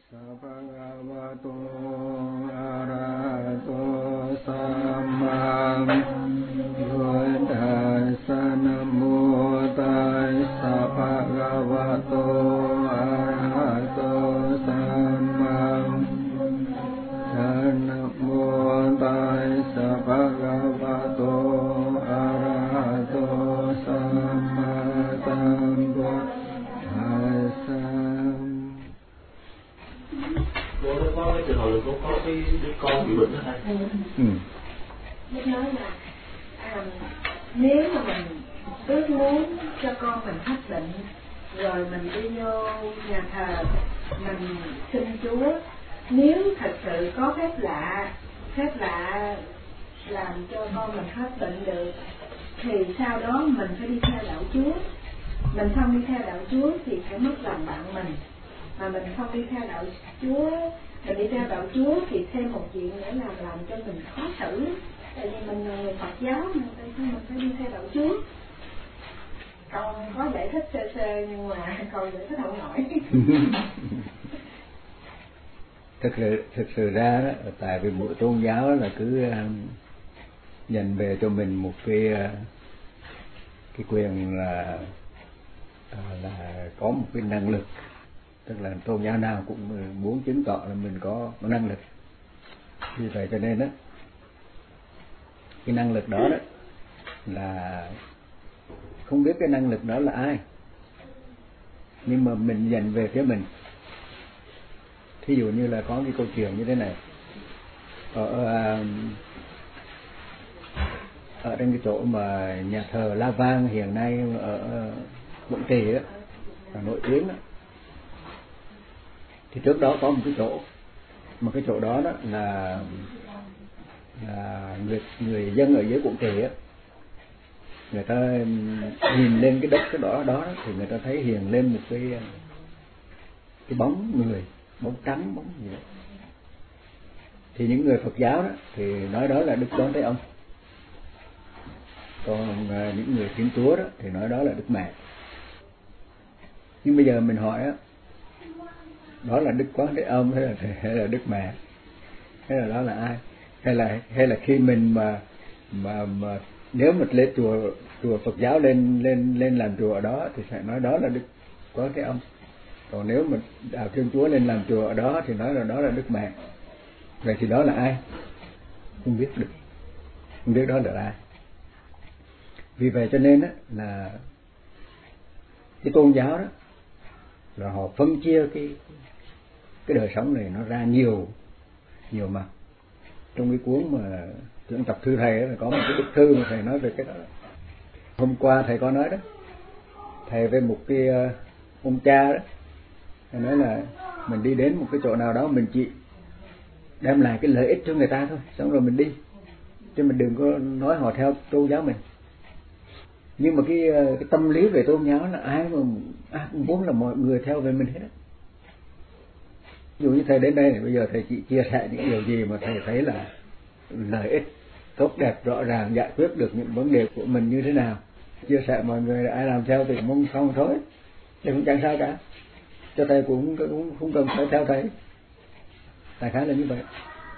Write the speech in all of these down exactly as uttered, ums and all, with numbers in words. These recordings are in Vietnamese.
Bhagavato Arahato Samma Buddhassa Namo Tassa Bhagavato Arahato Samma Namo Tassa Bhagavato Arahato Samma Sambuddhassa. Cô nó có cái trường hợp là cô có cái đứa con bị bệnh đó thầy. Ừ. Nó nói là à, nếu mà mình ước muốn cho con mình hết bệnh, rồi mình đi vô nhà thờ, mình xin Chúa, nếu thật sự có phép lạ, phép lạ làm cho con mình hết bệnh được, thì sau đó mình phải đi theo đạo Chúa. Mình không đi theo đạo Chúa thì phải mất lòng bạn mình. Mà mình không đi theo đạo Chúa, mình đi theo đạo Chúa thì thêm một chuyện nữa là làm cho mình khó xử. Tại vì mình là người Phật giáo, mình phải, mình phải đi theo đạo Chúa. Con có giải thích sơ sơ nhưng mà con giải thích không nổi. thực sự thực sự ra đó, tại vì mỗi tôn giáo là cứ uh, nhận về cho mình một cái uh, cái quyền là uh, là có một cái năng lực, tức là tôn giáo nào cũng muốn chứng tỏ là mình có, có năng lực. Vì vậy cho nên đó, cái năng lực đó đó là không biết cái năng lực đó là ai, nhưng mà mình dành về phía mình. Thí dụ như là có cái câu chuyện như thế này, ở ở trên cái chỗ mà nhà thờ La Vang hiện nay ở Quận Trì đó, ở nổi tiếng đó, thì trước đó có một cái chỗ, mà cái chỗ đó đó là là người người dân ở dưới Quận Trì á, người ta nhìn lên cái đất cái đó đó thì người ta thấy hiện lên một cái cái bóng người, bóng trắng, bóng gì đó. Thì những người Phật giáo đó thì nói đó là Đức Chúa Trời Ông, còn những người Thiên Chúa đó thì nói đó là Đức Mẹ. Nhưng bây giờ mình hỏi á, đó là Đức Quán Thế Âm hay là hay là Đức Mẹ, hay là đó là ai, hay là hay là khi mình mà mà mà nếu mà lên chùa chùa Phật giáo lên lên lên làm chùa ở đó thì phải nói đó là Đức Quán Thế Âm, còn nếu mà đạo Thiên Chúa lên làm chùa ở đó thì nói là đó là Đức Mẹ. Vậy thì đó là ai? Không biết được, không biết đó là ai. Vì vậy cho nên á là cái tôn giáo đó là họ phân chia cái cái đời sống này nó ra nhiều nhiều mặt. Trong cái cuốn mà Tuyển tập thư thầy đó, là có một cái bức thư mà thầy nói về cái đó. Hôm qua thầy có nói đó, thầy với một cái ông cha đó, thầy nói là mình đi đến một cái chỗ nào đó mình chỉ đem lại cái lợi ích cho người ta thôi, xong rồi mình đi, chứ mình đừng có nói họ theo tôn giáo mình. Nhưng mà cái cái tâm lý về tôn giáo là ai mà ai cũng muốn là mọi người theo về mình hết á. Ví dụ như thầy đến đây này, bây giờ thầy chỉ chia sẻ những điều gì mà thầy thấy là lợi ích tốt đẹp rõ ràng, giải quyết được những vấn đề của mình như thế nào, chia sẻ mọi người là ai làm theo thì mong không thôi, thì cũng chẳng sao cả, cho thầy cũng cũng không cần phải theo thầy. Đại khái là như vậy.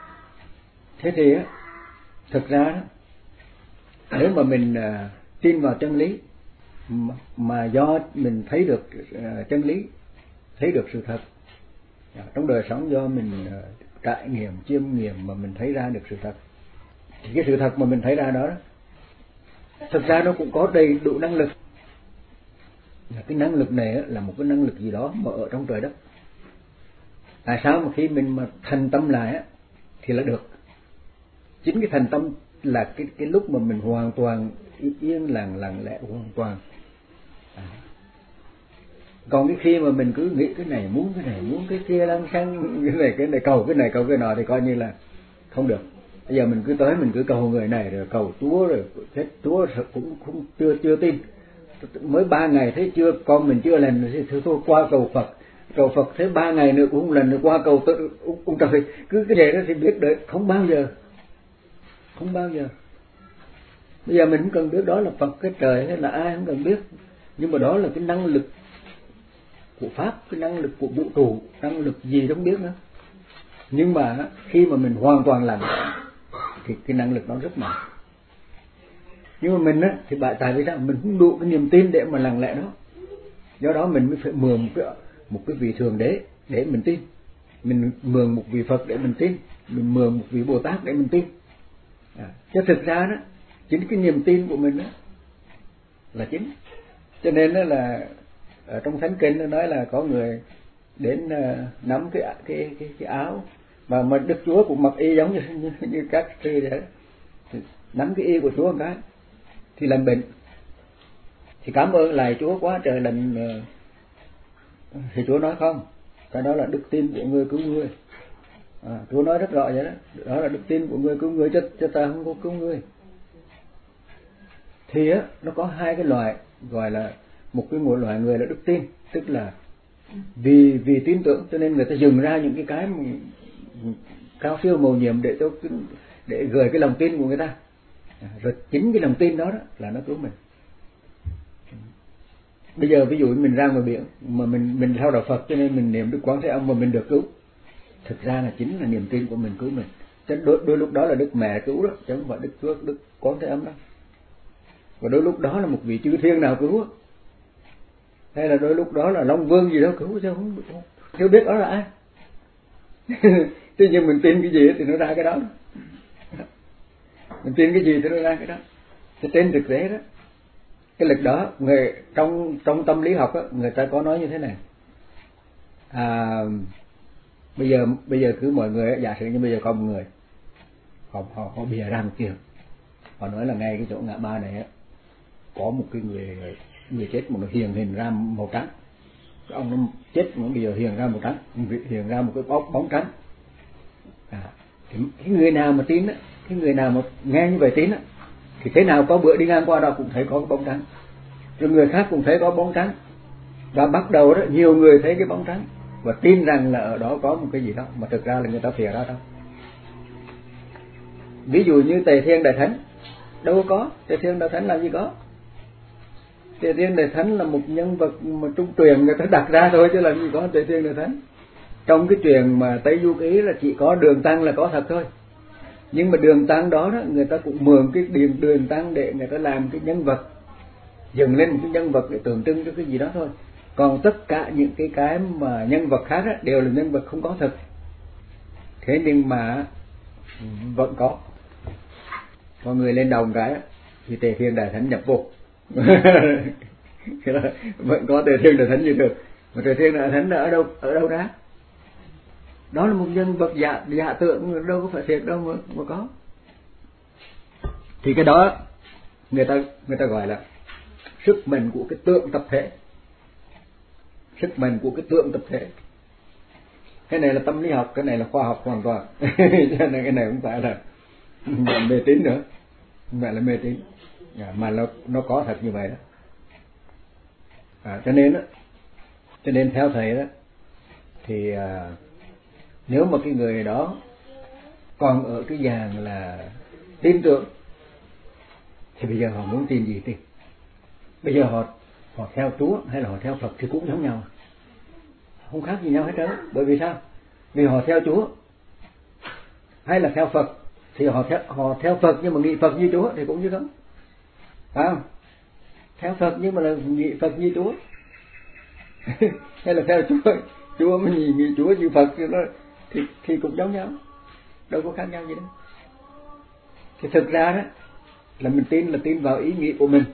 Thế thì á, thực ra đó, nếu mà mình uh, tin vào chân lý mà, mà do mình thấy được uh, chân lý, thấy được sự thật trong đời sống, do mình uh, trải nghiệm, chiêm nghiệm mà mình thấy ra được sự thật, thì cái sự thật mà mình thấy ra đó, đó thực ra nó cũng có đầy đủ năng lực. Cái năng lực này là một cái năng lực gì đó mà ở trong trời đất. Tại sao mà khi mình mà thành tâm lại á thì là được. Chính cái thành tâm là cái cái lúc mà mình hoàn toàn yên lặng lặng lẽ hoàn toàn. À. Còn cái khi mà mình cứ nghĩ cái này muốn cái này muốn cái kia lăng xăng, cái này cái này cầu cái này cầu cái nọ thì coi như là không được. Bây giờ mình cứ tới mình cứ cầu người này rồi cầu Chúa rồi chết Chúa cũng không chưa chưa tin. Mới ba ngày thấy chưa, con mình chưa lần thì thôi, thôi qua cầu Phật, cầu Phật thế ba ngày nữa cũng lần nữa qua cầu tự ông trời, cứ cái đề đó thì biết đợi không bao giờ, không bao giờ. Bây giờ mình không cần biết đó là Phật cái trời hay là ai, không cần biết, nhưng mà đó là cái năng lực của pháp, cái năng lực của vũ trụ, năng lực gì không biết nữa. Nhưng mà khi mà mình hoàn toàn làm thì cái năng lực nó rất mạnh. Nhưng mà mình á thì tại tại vì sao mình không đủ cái niềm tin để mà lặng lẽ đó. Do đó mình mới phải mượn một cái một cái vị thượng đế để mình tin, mình mượn một vị Phật để mình tin, mình mượn một vị Bồ Tát để mình tin. À, chứ thực ra đó chính cái niềm tin của mình đó là chính. Cho nên đó là ở trong thánh kinh nó nói là có người đến uh, nắm cái cái cái cái áo mà mà Đức Chúa cũng mặc y giống như như, như các sư vậy, nắm cái y của Chúa một cái thì làm bệnh, thì cảm ơn lại Chúa quá trời lần. Uh, thì Chúa nói không, cái đó là đức tin của người cứu người. À, Chúa nói rất rõ vậy đó, đó là đức tin của người cứu người, chứ, chứ ta không có cứu người. Thì á nó có hai cái loại, gọi là một cái một loại người là đức tin, tức là vì vì tin tưởng cho nên người ta dừng ra những cái cái mà cao siêu mầu nhiệm để cho để gửi cái lòng tin của người ta. À, rồi chính cái lòng tin đó, đó là nó cứu mình. Bây giờ ví dụ mình ra ngoài biển mà mình mình theo đạo Phật cho nên mình niệm Đức Quán Thế Âm mà mình được cứu, thực ra là chính là niềm tin của mình cứu mình. Chứ đôi, đôi lúc đó là Đức Mẹ cứu đó, chứ không phải Đức Chúa, Đức Quán Thế Âm đó. Và đôi lúc đó là một vị chư thiên nào cứu, hay là đôi lúc đó là Long Vương gì đó cứu, chứ không, không chưa biết đó là ai. Thế nhưng mình tin cái gì thì nó ra cái đó, mình tin cái gì thì nó ra cái đó. Thế trên thực tế đó, cái lực đó người trong trong tâm lý học đó, người ta có nói như thế này. À, bây giờ bây giờ cứ mọi người giả sử như bây giờ có một người họ họ họ bìa ra một kiểu, họ nói là ngay cái chỗ ngã ba này á có một cái người người chết mà nó hiện hình ra màu trắng, cái ông nó chết mà bây giờ hiện ra màu trắng, hiện ra một cái bóng bóng trắng. À, thì cái người nào mà tin á, cái người nào mà nghe như vậy tin á, thì thế nào có bữa đi ngang qua đó cũng thấy có cái bóng trắng, rồi người khác cũng thấy có bóng trắng, và bắt đầu đó nhiều người thấy cái bóng trắng và tin rằng là ở đó có một cái gì đó mà thực ra là người ta phìa ra đâu. Ví dụ như Tề Thiên Đại Thánh đâu có, Tề Thiên Đại Thánh làm gì có. Tề Thiên Đại Thánh là một nhân vật mà trung truyền người ta đặt ra thôi, chứ làm gì có Tề Thiên Đại Thánh. Trong cái truyền mà Tây Du Ký là chỉ có Đường Tăng là có thật thôi. Nhưng mà Đường Tăng đó, đó người ta cũng mượn cái đường Đường Tăng để người ta làm cái nhân vật, dựng lên một cái nhân vật để tượng trưng cho cái gì đó thôi. Còn tất cả những cái cái mà nhân vật khác đó, đều là nhân vật không có thật. Thế nhưng mà vẫn có. Có người lên đồng cái thì Tề Thiên Đại Thánh nhập vô. Vẫn có Tề Thiên Đại Thánh như được. Mà Tề Thiên Đại Thánh là ở đâu ở đâu ra? Đó là một nhân vật giả giả tượng, đâu có phải thiệt đâu mà, mà có. Thì cái đó người ta người ta gọi là sức mạnh của cái tượng tập thể. Sức mạnh của cái tượng tập thể. Cái này là tâm lý học, cái này là khoa học hoàn toàn. Cho nên cái này không phải là mê tín nữa, không phải là mê tín, mà nó nó có thật như vậy đó. À, cho nên đó, cho nên theo thầy đó thì à, nếu mà cái người đó còn ở cái dạng là tin tưởng thì bây giờ họ muốn tin gì tin. Bây giờ họ họ theo Chúa hay là họ theo Phật thì cũng giống nhau, không khác gì nhau hết trơn. Bởi vì sao? Vì họ theo Chúa hay là theo Phật thì họ theo họ theo Phật nhưng mà nghĩ Phật như Chúa thì cũng như không, phải không? Theo Phật nhưng mà là nghĩ Phật như Chúa. Hay là theo Chúa Chúa mới nghĩ, nghĩ Chúa như Phật thì nó thì thì cũng giống nhau, đâu có khác nhau gì đâu. Thì thực ra đó là mình tin là tin vào ý nghĩ của mình.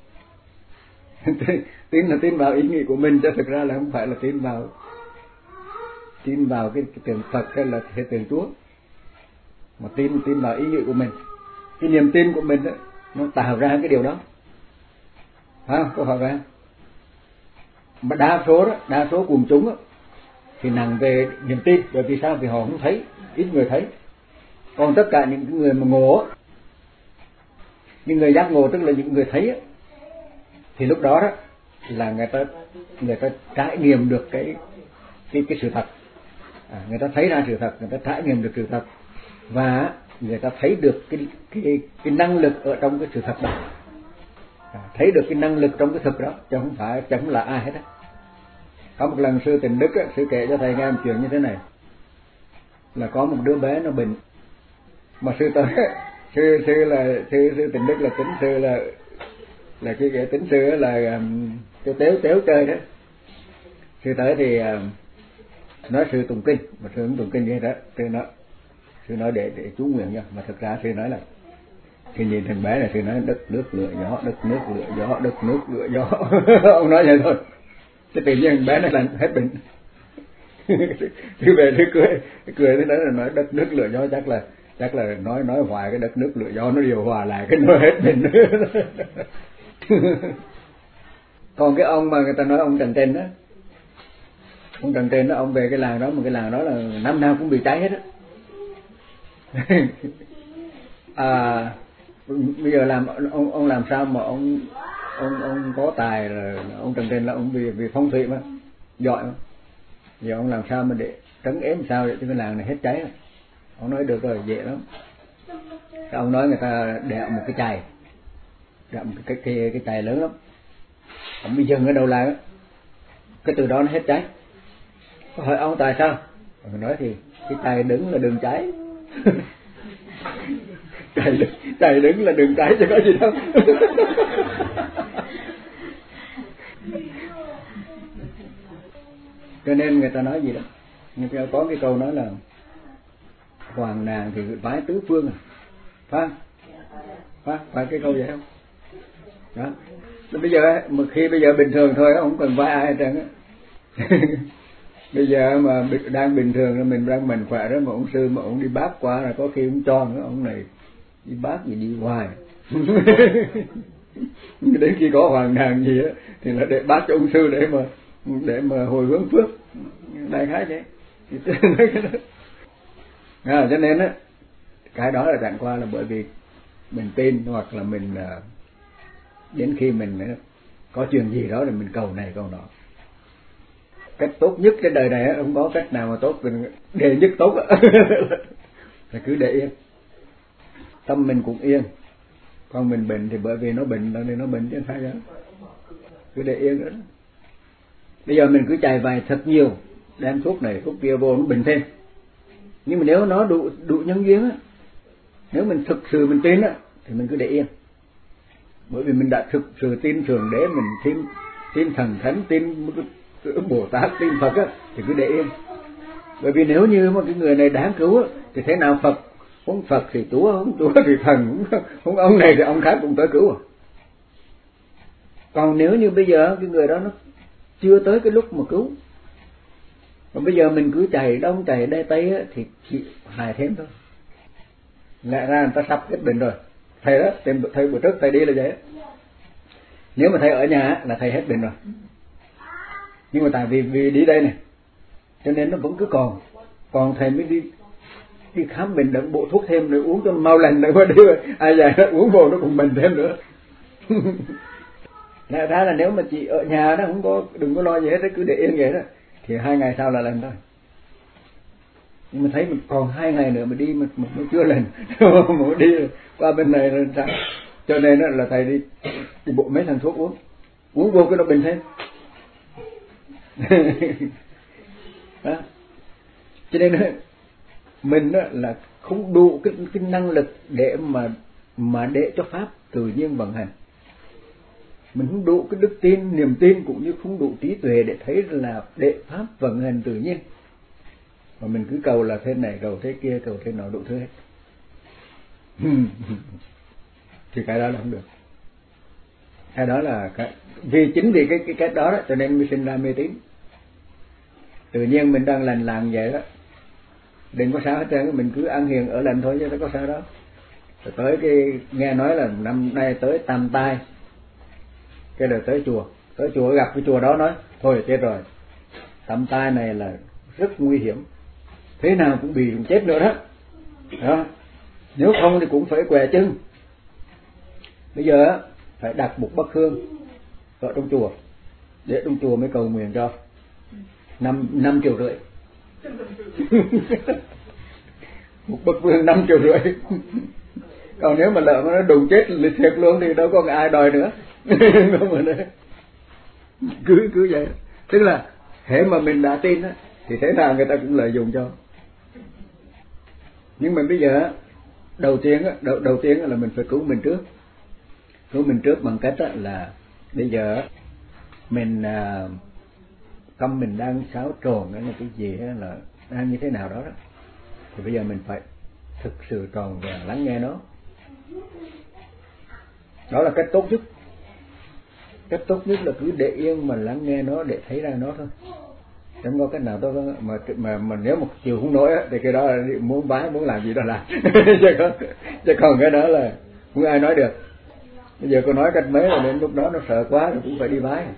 Tin là tin vào ý nghĩ của mình, chứ thực ra là không phải là tin vào tin vào cái, cái tượng Phật hay là cái tượng Chúa, mà tin tin vào ý nghĩ của mình. Cái niềm tin của mình đó, nó tạo ra cái điều đó, phải không? Có phải vậy? Mà đa số đó, đa số quần chúng đó, thì nặng về niềm tin. Bởi vì sao? Vì họ không thấy, ít người thấy. Còn tất cả những người mà ngộ, những người giác ngộ tức là những người thấy đó, thì lúc đó đó là người ta người ta trải nghiệm được cái cái cái sự thật. À, người ta thấy ra sự thật, người ta trải nghiệm được sự thật, và người ta thấy được cái cái cái năng lực ở trong cái sự thật đó. À, thấy được cái năng lực trong cái thực đó, chứ không phải chứ không là ai hết á. Có một lần sư Tịnh Đức á, sư kể cho thầy nghe một chuyện như thế này, là có một đứa bé nó bệnh, mà sư tới sư sư là sư sư Tịnh Đức là tính sư là là cái cái tính sư là um, cái téo téo chơi đó. Sư tới thì uh, nói sư tụng kinh, mà sư không tụng kinh như thế đó, sư nói sư nói để để chú nguyện nha, mà thực ra sư nói là khi nhìn thằng bé này sư nói đất nước lửa gió, đất nước lửa gió, đất nước lửa gió. Ông nói vậy thôi, cái tự nhiên thằng bé nó làm hết bệnh. Sư về sư cười cười thế đó, là nói đất nước lửa gió, chắc là chắc là nói nói hoài cái đất nước lửa gió nó điều hòa lại cái nó hết bệnh. Còn cái ông mà người ta nói ông Trần Trên đó, ông Trần Trên đó, ông về cái làng đó, mà cái làng đó là năm nào cũng bị cháy hết á. À, bây giờ làm ông ông làm sao mà ông ông ông có tài, là ông Trần Trên là ông vì vì phong thủy mà giỏi mà, giờ ông làm sao mà để trấn ếm sao để cho cái làng này hết cháy. Ông nói được rồi, dễ lắm. Ông nói người ta đẽo một cái chày, đẽo một cái cái cái chày lớn lắm, ông bị dừng ở đầu làng, cái từ đó nó hết cháy. Hỏi ông tại sao? Ông nói thì cái chày đứng là đường cháy. Chày chày đứng là đường cháy chứ có gì đâu. Cho nên người ta nói gì đó, người ta có cái câu nói là hoàng nàng thì vái tứ phương à, phải phải phải cái câu vậy không? Đó. Bây giờ mà khi bây giờ bình thường thôi, không cần vái ai hết trơn á. Bây giờ mà đang bình thường, mình đang mạnh khỏe đó, mà ông sư mà ông đi bác qua là có khi ông cho nữa, ông này đi bác gì đi hoài. Đến khi có hoàng nàng gì á thì là để bác cho ông sư để mà để mà hồi hướng phước, đại khái vậy. À, cho nên á cái đó là chẳng qua là bởi vì mình tin, hoặc là mình đến khi mình có chuyện gì đó thì mình cầu này cầu nọ. Cách tốt nhất trên đời này không có cách nào mà tốt, đề nhất tốt là cứ để yên, tâm mình cũng yên. Còn mình bệnh thì bởi vì nó bệnh nên nó bệnh chứ phải không? Cứ để yên đó. Bây giờ mình cứ chạy vài thật nhiều, đem thuốc này thuốc kia vô nó bệnh thêm. Nhưng mà nếu nó đủ đủ nhân duyên á, nếu mình thực sự mình tin á thì mình cứ để yên. Bởi vì mình đã thực sự tin Thượng Đế, mình tin tin thần thánh, tin Bồ Tát, tin Phật á thì cứ để yên. Bởi vì nếu như mà cái người này đáng cứu á thì thế nào Phật, không Phật thì Chúa, không Chúa thì thần, không, không ông này thì ông khác cũng tới cứu à. Còn nếu như bây giờ cái người đó nó chưa tới cái lúc mà cứu, còn bây giờ mình cứ chạy đông chạy đây tây á thì chỉ hại thêm thôi. Lẽ ra người ta sắp hết bệnh rồi. Thầy đó, thầy bữa trước thầy đi là vậy. Nếu mà thầy ở nhà là thầy hết bệnh rồi. Nhưng mà tại vì vì đi đây này, cho nên nó vẫn cứ còn, còn thầy mới đi đi khám bệnh đựng bộ thuốc thêm để uống cho nó mau lành, để mà đi ai dài nó uống vô nó cũng bệnh thêm nữa. Lẽ ra là nếu mà chị ở nhà đó không có, đừng có lo gì hết, cứ để yên vậy đó thì hai ngày sau là lành thôi. Nhưng mà thấy mình còn hai ngày nữa mà đi mà nó chưa lành, mà đi qua bên này là sao? Cho nên là thầy đi, đi bộ mấy thằng thuốc uống, uống vô cái nó bệnh thêm. Đó. Cho nên mình đó là không đủ cái, cái năng lực để mà mà để cho pháp tự nhiên vận hành. Mình không đủ cái đức tin, niềm tin, cũng như không đủ trí tuệ để thấy là để pháp vận hành tự nhiên. Mà mình cứ cầu là thế này, cầu thế kia, cầu thế nọ, đủ thứ hết. Thì cái đó là không được. Cái đó là cái, vì chính vì cái cái cách đó đó cho nên mới sinh ra mê tín. Tự nhiên mình đang lành làng vậy đó, đừng có sao hết trơn, mình cứ ăn hiền ở lành thôi chứ đâu có sao đâu. Rồi tới cái nghe nói là năm nay tới tam tai, cái đời tới chùa, tới chùa gặp cái chùa đó nói thôi chết rồi, tam tai này là rất nguy hiểm, thế nào cũng bị chết nữa đó. Đó, nếu không thì cũng phải què chân. Bây giờ phải đặt một bức hương ở trong chùa, để trong chùa mới cầu nguyện cho năm năm triệu rưỡi. Một bức hương năm triệu rưỡi. Còn nếu mà lỡ mà nó đùng chết lịch thiệt luôn thì đâu có ai đòi nữa. Cứ cứ vậy, tức là hễ mà mình đã tin á thì thế nào người ta cũng lợi dụng cho. Nhưng mà bây giờ đầu tiên á, đầu, đầu tiên là mình phải cứu mình trước. Cứu mình trước bằng cách á là bây giờ mình à, tâm mình đang xáo trộn là cái gì đó, là đang như thế nào đó, đó thì bây giờ mình phải thực sự tròn vẹn lắng nghe nó. Đó là cách tốt nhất. Cách tốt nhất là cứ để yên mà lắng nghe nó để thấy ra nó thôi. Chẳng có cách nào đó mà mà mà nếu một chiều không nổi á thì cái đó là muốn bái muốn làm gì đó làm. chứ còn chứ còn cái đó là không ai nói được. Bây giờ cô nói cách mấy là đến lúc đó nó sợ quá rồi cũng phải đi bái.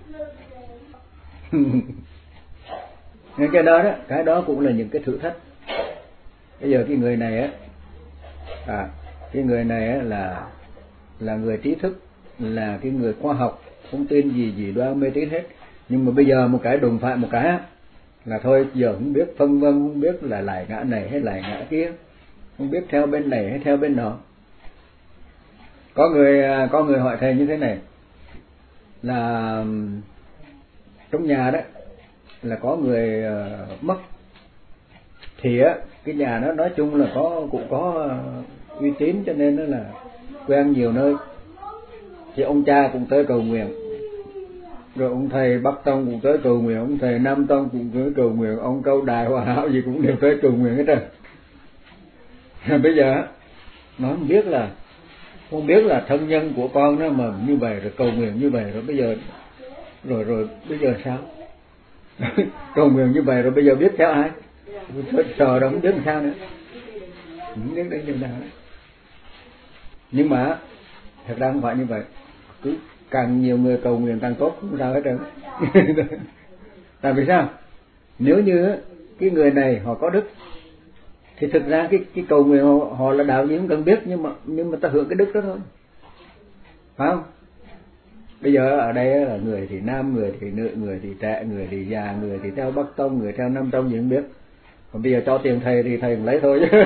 Nên cái đó đó, cái đó cũng là những cái thử thách. Bây giờ cái người này á, à, cái người này á là là người trí thức, là cái người khoa học, không tin gì gì đoan mê tín hết. Nhưng mà bây giờ một cái đụng phải một cái á, là thôi giờ không biết phân vân, không biết là lại ngã này hay lại ngã kia, không biết theo bên này hay theo bên nọ. Có người có người hỏi thầy như thế này, là trong nhà đó là có người uh, mất thì á cái nhà nó nói chung là có cũng có uh, uy tín, cho nên nó là quen nhiều nơi, thì ông cha cũng tới cầu nguyện, rồi ông thầy Bắc Tông cũng tới cầu nguyện, ông thầy Nam Tông cũng tới cầu nguyện, ông Câu Đài Hòa Hảo gì cũng đều tới cầu nguyện hết trơn. Bây giờ nó không biết là không biết là thân nhân của con nó mà như vậy rồi cầu nguyện như vậy rồi bây giờ rồi rồi bây giờ sao? Cầu nguyện như vậy rồi bây giờ biết theo ai? Sợ đó không biết làm sao nữa, không biết đến điều nào nữa. Nhưng mà thật ra không phải như vậy, cứ càng nhiều người cầu nguyện càng tốt, không sao hết trơn. Tại vì sao? Nếu như cái người này họ có đức thì thực ra cái cái cầu nguyện họ, họ là đạo gì không cần biết, nhưng mà nhưng mà ta hưởng cái đức đó thôi, phải không? Bây giờ ở đây là người thì nam, người thì nữ, người thì trẻ, người thì già, người thì theo Bắc Tông, người theo Nam Tông gì không biết. Còn bây giờ cho tiền thầy thì thầy lấy thôi chứ.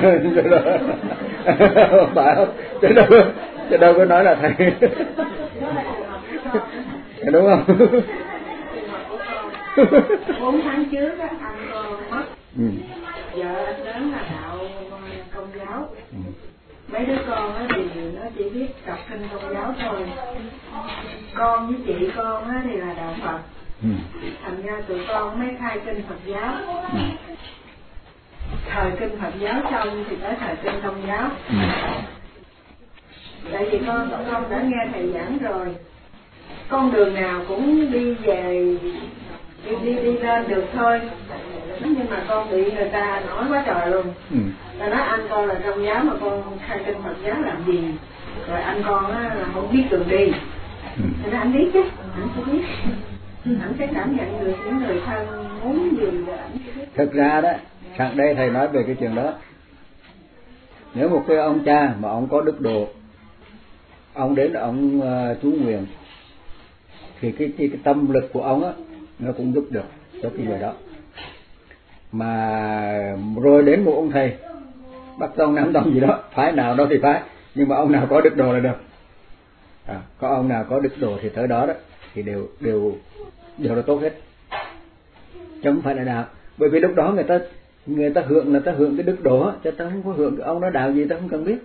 Phải không? Chứ đâu, chứ đâu có nói là thầy. Đúng không? Bốn tháng trước á, anh con mất. Ừ. Vợ anh lớn là đạo Công giáo. Ừ. Mấy đứa con á thì nó chỉ biết đọc kinh Công giáo thôi. Con với chị con á thì là đạo Phật. Ừ. Thành ra tụi con mới khai kinh Phật giáo. Ừ. Thời kinh Phật giáo xong thì tới thời kinh Công giáo. Ừ. Tại vì con tụi con đã nghe thầy giảng rồi, con đường nào cũng đi về đi đi đi lên được thôi, nhưng mà con bị người ta nói quá trời luôn. Ừ. Ta nói anh con là Công giáo mà con khai kinh Phật giáo làm gì, rồi anh con á là không biết đường đi. Ừ. Thế nên anh biết chứ, anh sẽ biết, anh sẽ cảm nhận được những người thân muốn gì rồi anh sẽ biết. Thực ra đó, sẵn đây thầy nói về cái chuyện đó. Nếu một cái ông cha mà ông có đức độ, ông đến ông uh, chú nguyện, thì cái, cái cái tâm lực của ông á nó cũng giúp được cho cái người đó. Mà rồi đến một ông thầy Bắc Tông Nam Tông gì đó, phái nào đó thì phái, nhưng mà ông nào có đức độ là được. À, có ông nào có đức độ thì tới đó đó thì đều đều đều là tốt hết, chứ không phải là đạo. Bởi vì lúc đó người ta người ta hưởng là ta hưởng cái đức độ, chứ ta không có hưởng cái ông đó đạo gì ta không cần biết.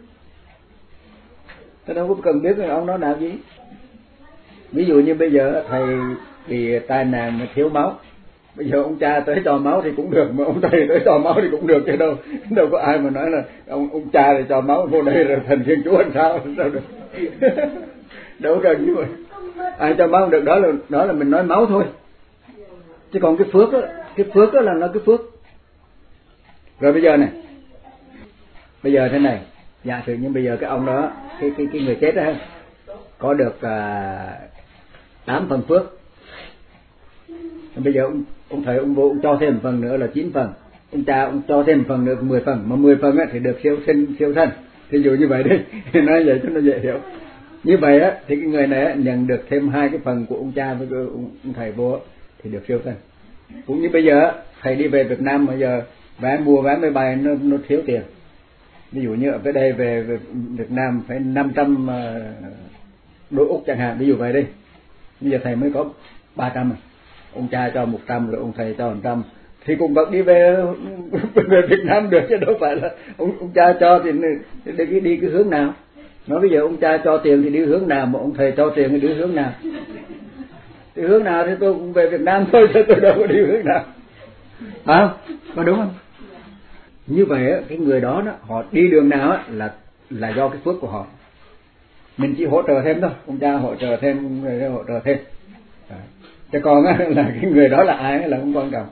Ta đâu có cần biết cái ông đó đạo gì. Ví dụ như bây giờ thầy bị tai nạn mà thiếu máu, bây giờ ông cha tới cho máu thì cũng được, mà ông thầy tới cho máu thì cũng được, chứ đâu đâu có ai mà nói là ông ông cha thì cho máu vô đây rồi thần Thiên Chúa làm sao, đâu được. Đâu cần như vậy. Ai cho máu được, đó là đó là mình nói máu thôi. Chứ còn cái phước đó, cái phước đó là nó cái phước. Rồi bây giờ này, bây giờ thế này, giả sử như bây giờ cái ông đó, cái cái cái người chết đó có được à, tám phần phước. Bây giờ ông, ông thầy ông vô ông cho thêm một phần nữa là chín phần, ông cha ông cho thêm một phần nữa mười phần, mà mười phần á thì được siêu sinh siêu thân. Thí dụ như vậy đi, nói vậy cho nó dễ hiểu. Như vậy á thì cái người này á, nhận được thêm hai cái phần của ông cha với ông, ông thầy vô á, thì được siêu thân. Cũng như bây giờ á, thầy đi về Việt Nam bây giờ vé mua vé máy bay nó nó thiếu tiền. Ví dụ như ở tới đây về, về Việt Nam phải năm trăm đô Úc chẳng hạn, ví dụ vậy đi. Bây giờ thầy mới có ba trăm rồi. ông cha cho một trăm rồi ông thầy cho một trăm thì cũng vẫn đi về về Việt Nam được, chứ đâu phải là ông, ông cha cho thì đi, đi cái hướng nào. Nói bây giờ ông cha cho tiền thì đi hướng nào, mà ông thầy cho tiền thì đi hướng nào, thì hướng nào thì tôi cũng về Việt Nam thôi, chứ tôi đâu có đi hướng nào. À, có đúng không? Như vậy cái người đó, đó họ đi đường nào là là do cái phước của họ, mình chỉ hỗ trợ thêm thôi, ông cha hỗ trợ thêm, người hỗ trợ thêm. À, chứ còn là cái người đó là ai là không quan trọng.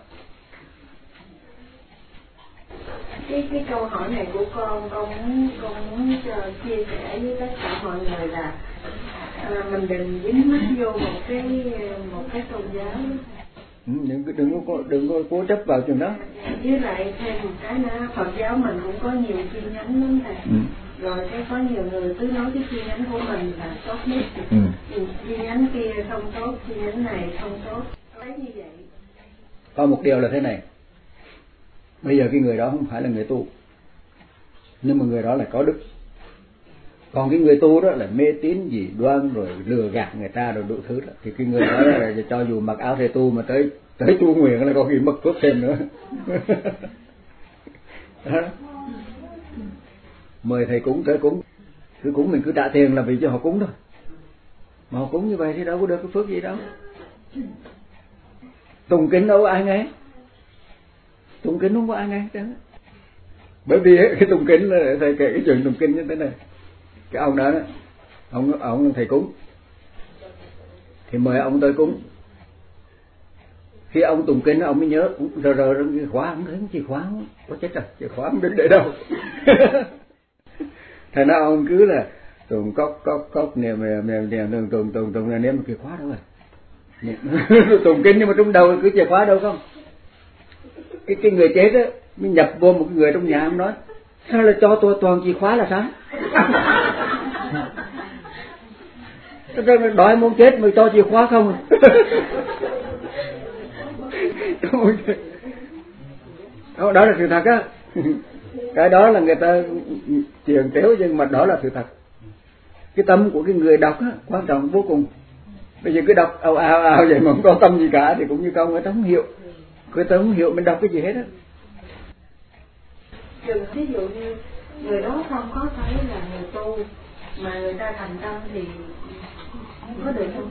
Cái, cái câu hỏi này của con, con muốn, con muốn chia sẻ với tất cả mọi người là à, mình đừng dính mắc vô một cái một cái tôn giáo. Ừ, đừng đừng có đừng có cố chấp vào chuyện đó. Với lại thêm một cái nữa, Phật giáo mình cũng có nhiều chi nhánh lắm thầy. Ừ. Rồi cái có nhiều người cứ nói cái chi nhánh của mình là tốt nhất. Ừ. Chi nhánh kia không tốt, chi nhánh này không tốt. Thấy như vậy. Có một điều là thế này. Bây giờ cái người đó không phải là người tu, nhưng mà người đó là có đức. Còn cái người tu đó là mê tín dị đoan rồi lừa gạt người ta rồi đủ thứ đó, thì cái người đó là cho dù mặc áo thầy tu mà tới tới tu nguyện là có khi mất phước thêm nữa. Đó. Mời thầy cúng tới cúng, cứ cúng mình cứ trả tiền là vì cho họ cúng thôi, mà họ cúng như vậy thì đâu có được cái phước gì đâu. Tụng kinh đâu có ai nghe, tụng kinh không có ai nghe chứ. Bởi vì cái tụng kinh là thầy kể cái chuyện tụng kinh như thế này. Cái ông đó, đó ông ông thầy cúng thì mời ông tới cúng. Khi ông tụng kinh ông mới nhớ rờ rờ cái khóa, ông thấy chìa khóa có chết rồi, chìa khóa không biết để đâu. Thành ra ông cứ là tụng cốc cốc cốc niệm niệm niệm niệm tụng tụng tụng là ném một chìa khóa đâu rồi. Tụng kinh nhưng mà trong đầu cứ chìa khóa đâu không. Cái cái người chết á mới nhập vô một người trong nhà, ông nói sao là cho tôi toàn chìa khóa là sao? Đói muốn chết mà cho chìa khóa không? Đó là sự thật á. Cái đó là người ta truyền téo, nhưng mà đó là sự thật. Cái tâm của cái người đọc á quan trọng vô cùng. Bây giờ cứ đọc ào ào ào vậy mà không có tâm gì cả thì cũng như không, người ta không hiểu. Người ta không hiểu mình đọc cái gì hết á. Ví dụ như người đó không có phải là người tu mà người ta thành tâm thì có được không?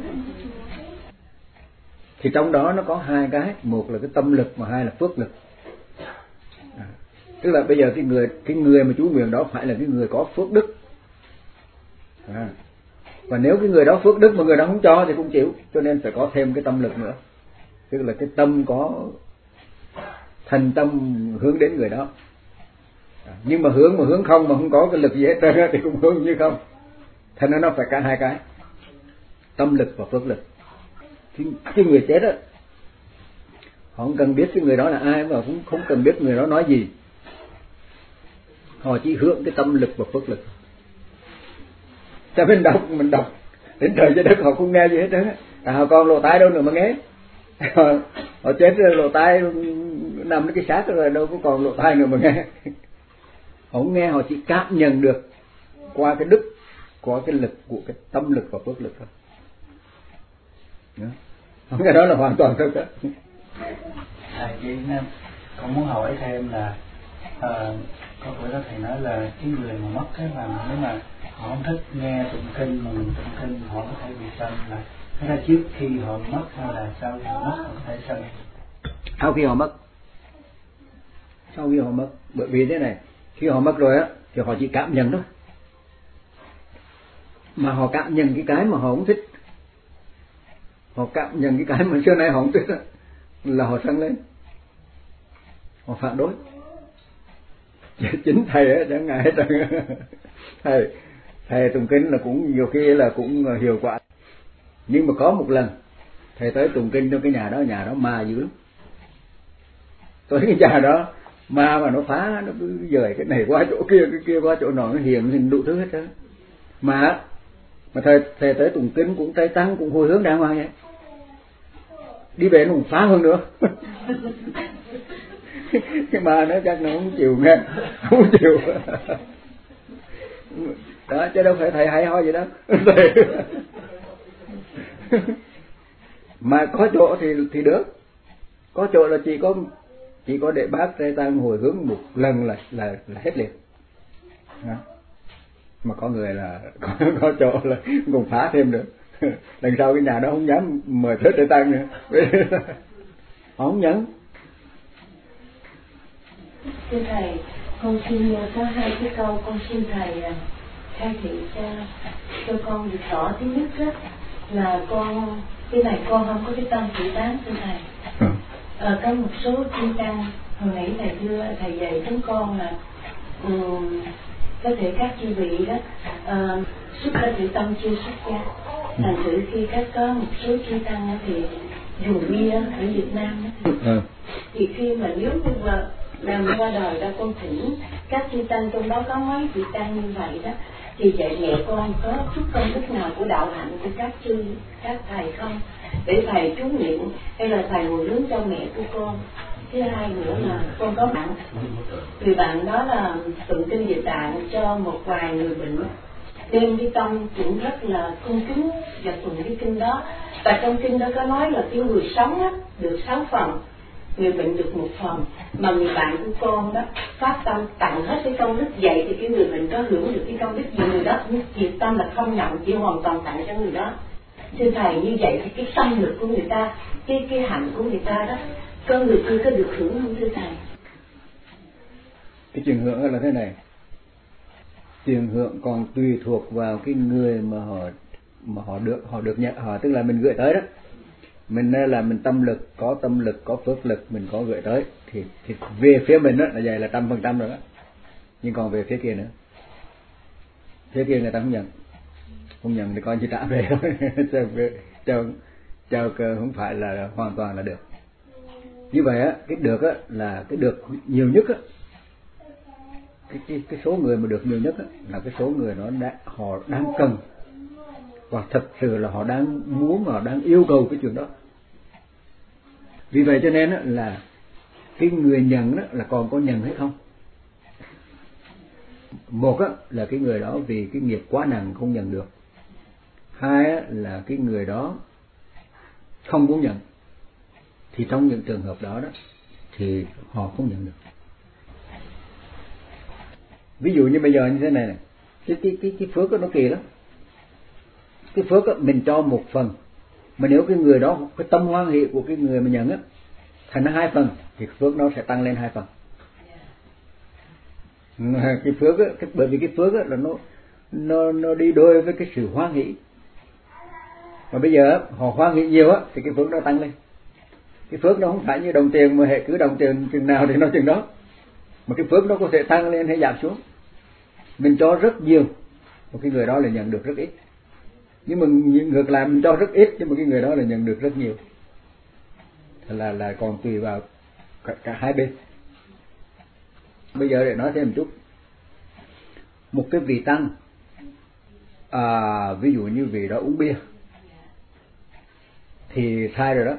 Thì trong đó nó có hai cái, một là cái tâm lực mà hai là phước lực. À, tức là bây giờ cái người cái người mà chú nguyện đó phải là cái người có phước đức. À, và nếu cái người đó phước đức mà người đó không cho thì cũng chịu, cho nên phải có thêm cái tâm lực nữa. Tức là cái tâm có thành tâm hướng đến người đó. À, nhưng mà hướng mà hướng không mà không có cái lực gì hết trơn thì cũng hướng như không. Thành ra nó phải cả hai cái, tâm lực và phước lực. Cái, cái người chết á, họ không cần biết cái người đó là ai, mà cũng không cần biết người đó nói gì, họ chỉ hướng cái tâm lực và phước lực. Cho mình đọc mình đọc đến trời trái đất họ không nghe gì hết trơn á, à, họ còn lỗ tai đâu nữa mà nghe. Họ, họ chết rồi lỗ tai nằmในcái xác rồi đâu có còn lỗ tai nữa mà nghe. Họ không nghe, họ chỉ cảm nhận được qua cái đức, qua cái lực của cái tâm lực và phước lực thôi. Không, cái đó là hoàn toàn thật đó. Thầy chị con muốn hỏi thêm là uh, có bữa đó thầy nói là cái người mà mất cái mà nếu mà họ không thích nghe tụng kinh mà mình tụng kinh họ có thể bị sân, là thế là trước khi họ mất hay là sau khi họ mất họ có thể sân? Sau khi họ mất, sau khi họ mất, bởi vì thế này, khi họ mất rồi á thì họ chỉ cảm nhận thôi, mà họ cảm nhận cái cái mà họ không thích, họ cảm nhận cái cái mà xưa nay họ không thích đó, là họ sân lên, họ phản đối. Chính thầy á chẳng ngại hết rồi. thầy thầy tụng kinh là cũng nhiều khi là cũng hiệu quả, nhưng mà có một lần thầy tới tụng kinh trong cái nhà đó, nhà đó ma dữ lắm. Tới cái nhà đó ma mà nó phá, nó cứ dời cái này qua chỗ kia, cái kia qua chỗ nọ, nó hiện hình đủ thứ hết trơn. Mà mà thầy thầy tới tụng kinh cũng tay tăng, cũng hồi hướng đàng hoàng vậy, đi về nó cũng phá hơn nữa. Cái ma nó chắc nó không chịu nghe, không chịu. Đó chứ đâu phải thầy hay ho gì đó. Mà có chỗ thì thì được, có chỗ là chỉ có chỉ có để bác trai tang hồi hướng một lần là là là hết liền. Đó. Mà có người là có, có chỗ là còn phá thêm nữa. Lần sau cái nhà đó không dám mời hết trai tang nữa. Không nhẫn. Thưa thầy, con xin có hai cái câu con xin thầy khai thị cho cho con được rõ. Thứ nhất đó là con cái này con không có cái tâm tự tán thưa thầy. Ừ. Ờ, có một số chuyên trang hồi nãy thầy đưa thầy dạy chúng con là um, có thể các chư vị đó uh, xuất ra tự tâm chưa xuất gia. Thành thử khi các có một số chư tăng thì dùng bia ở Việt Nam đó, thì, ừ. thì khi mà nếu như mà làm qua đời ra con thỉnh các chư tăng trong đó có mấy vị tăng như vậy đó thì dạy mẹ con có chút công đức nào của đạo hạnh của các chư các thầy không để thầy chú niệm hay là thầy hồi hướng cho mẹ của con. Thứ hai nữa là con có bạn người bạn đó là tụng kinh Địa Tạng cho một vài người bệnh, đem cái tâm cũng rất là cung kính và tụng cái kinh đó, và trong kinh đó có nói là cái người sống á, được sáu phần, người bệnh được một phần, mà người bạn của con đó phát tâm tặng hết cái công đức vậy thì cái người bệnh có hưởng được cái công đức gì, người đó nhưng diệt tâm là không nhận, chỉ hoàn toàn tặng cho người đó. Thưa thầy, như vậy thì cái tâm lực của người ta, cái cái hạnh của người ta đó, có người kia có được hưởng không thưa thầy? Cái chuyện hưởng là thế này, tiền hưởng còn tùy thuộc vào cái người mà họ mà họ được họ được nhận, họ tức là mình gửi tới đó, mình là mình tâm lực, có tâm lực, có phước lực, mình có gửi tới thì, thì về phía mình đó là vậy là trăm phần trăm rồi đó, nhưng còn về phía kia nữa, phía kia người ta không nhận, không nhận thì coi như trả về thôi. cho cho cho không phải là hoàn toàn là được. Như vậy á, cái được á là cái được nhiều nhất á, cái cái cái số người mà được nhiều nhất á là cái số người nó đã, họ đang cần và thật sự là họ đang muốn, họ đang yêu cầu cái chuyện đó. Vì vậy cho nên á là cái người nhận đó là còn có nhận hay không. Một á là cái người đó vì cái nghiệp quá nặng không nhận được. Hai á là cái người đó không muốn nhận. Thì trong những trường hợp đó đó thì họ không nhận được. Ví dụ như bây giờ như thế này này, cái cái cái cái phước đó nó kỳ lắm. Cái phước đó, mình cho một phần, mà nếu cái người đó cái tâm hoan hỷ của cái người mà nhận á thành nó hai phần thì phước nó sẽ tăng lên hai phần. Cái phước á, cái, bởi vì cái phước á là nó nó nó đi đôi với cái sự hoan hỷ. Mà bây giờ họ hoan hỷ nhiều á thì cái phước nó tăng lên. Cái phước nó không phải như đồng tiền mà hệ cứ đồng tiền chừng nào thì nó chừng đó, mà cái phước nó có thể tăng lên hay giảm xuống. Mình cho rất nhiều, một cái người đó là nhận được rất ít, nhưng mà ngược lại mình cho rất ít nhưng mà cái người đó là nhận được rất nhiều, là là còn tùy vào cả, cả hai bên. Bây giờ để nói thêm một chút, một cái vị tăng à, ví dụ như vị đó uống bia thì sai rồi đó,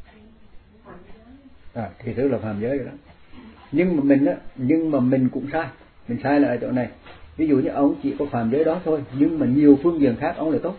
à, thì tức là phạm giới rồi đó. Nhưng mà mình á, nhưng mà mình cũng sai, mình sai là ở chỗ này. Ví dụ như ông chỉ có phạm giới đó thôi, nhưng mà nhiều phương diện khác ông là tốt,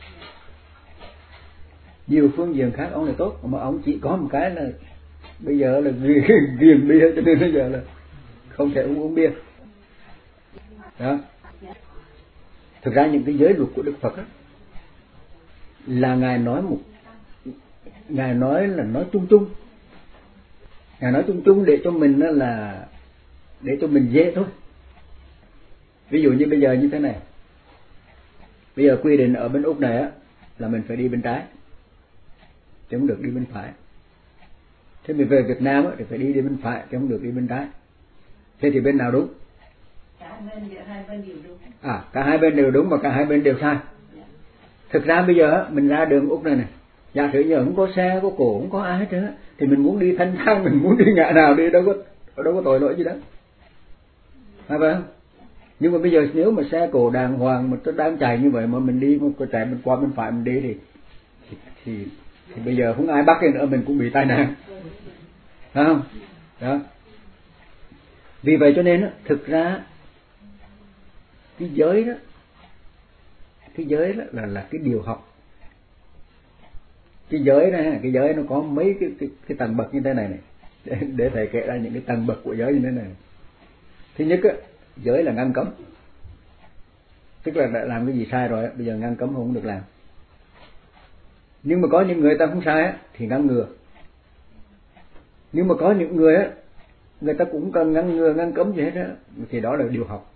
nhiều phương diện khác ông là tốt, mà ông chỉ có một cái là bây giờ là ghiền bia, cho nên bây giờ là không thể uống uống bia đó. Thực ra những cái giới luật của Đức Phật đó, là ngài nói một ngài nói là nói chung chung, ngài nói chung chung để cho mình đó là để cho mình dễ thôi. Ví dụ như bây giờ như thế này, bây giờ quy định ở bên Úc này á là mình phải đi bên trái chứ không được đi bên phải. Thế mình về Việt Nam á thì phải đi đi bên phải chứ không được đi bên trái. Thế thì bên nào đúng? Cả bên, hai bên đều đúng. À, cả hai bên đều đúng mà cả hai bên đều sai. Thực ra bây giờ á, mình ra đường Úc này này, giả sử giờ không có xe, có cổ, không có ai hết nữa, thì mình muốn đi thanh thang, mình muốn đi ngã nào đi, đâu có đâu có tội lỗi gì đó, phải không? Nhưng mà bây giờ nếu mà xe cổ đàng hoàng mà nó đang chạy như vậy mà mình đi, mà chạy mình qua bên phải mình đi thì thì, thì thì bây giờ không ai bắt nữa, mình cũng bị tai nạn, phải không? Đó. Vì vậy cho nên á, thực ra cái giới đó, cái giới đó là là cái điều học, Cái giới này, cái giới nó có mấy cái cái, cái tầng bậc như thế này này, để, để thầy kể ra những cái tầng bậc của giới như thế này. Thứ nhất á, giới là ngăn cấm, tức là đã làm cái gì sai rồi bây giờ ngăn cấm không được làm. Nhưng mà có những người ta không sai á thì ngăn ngừa. Nhưng mà có những người á, người ta cũng cần ngăn ngừa ngăn cấm gì hết á, thì đó là điều học.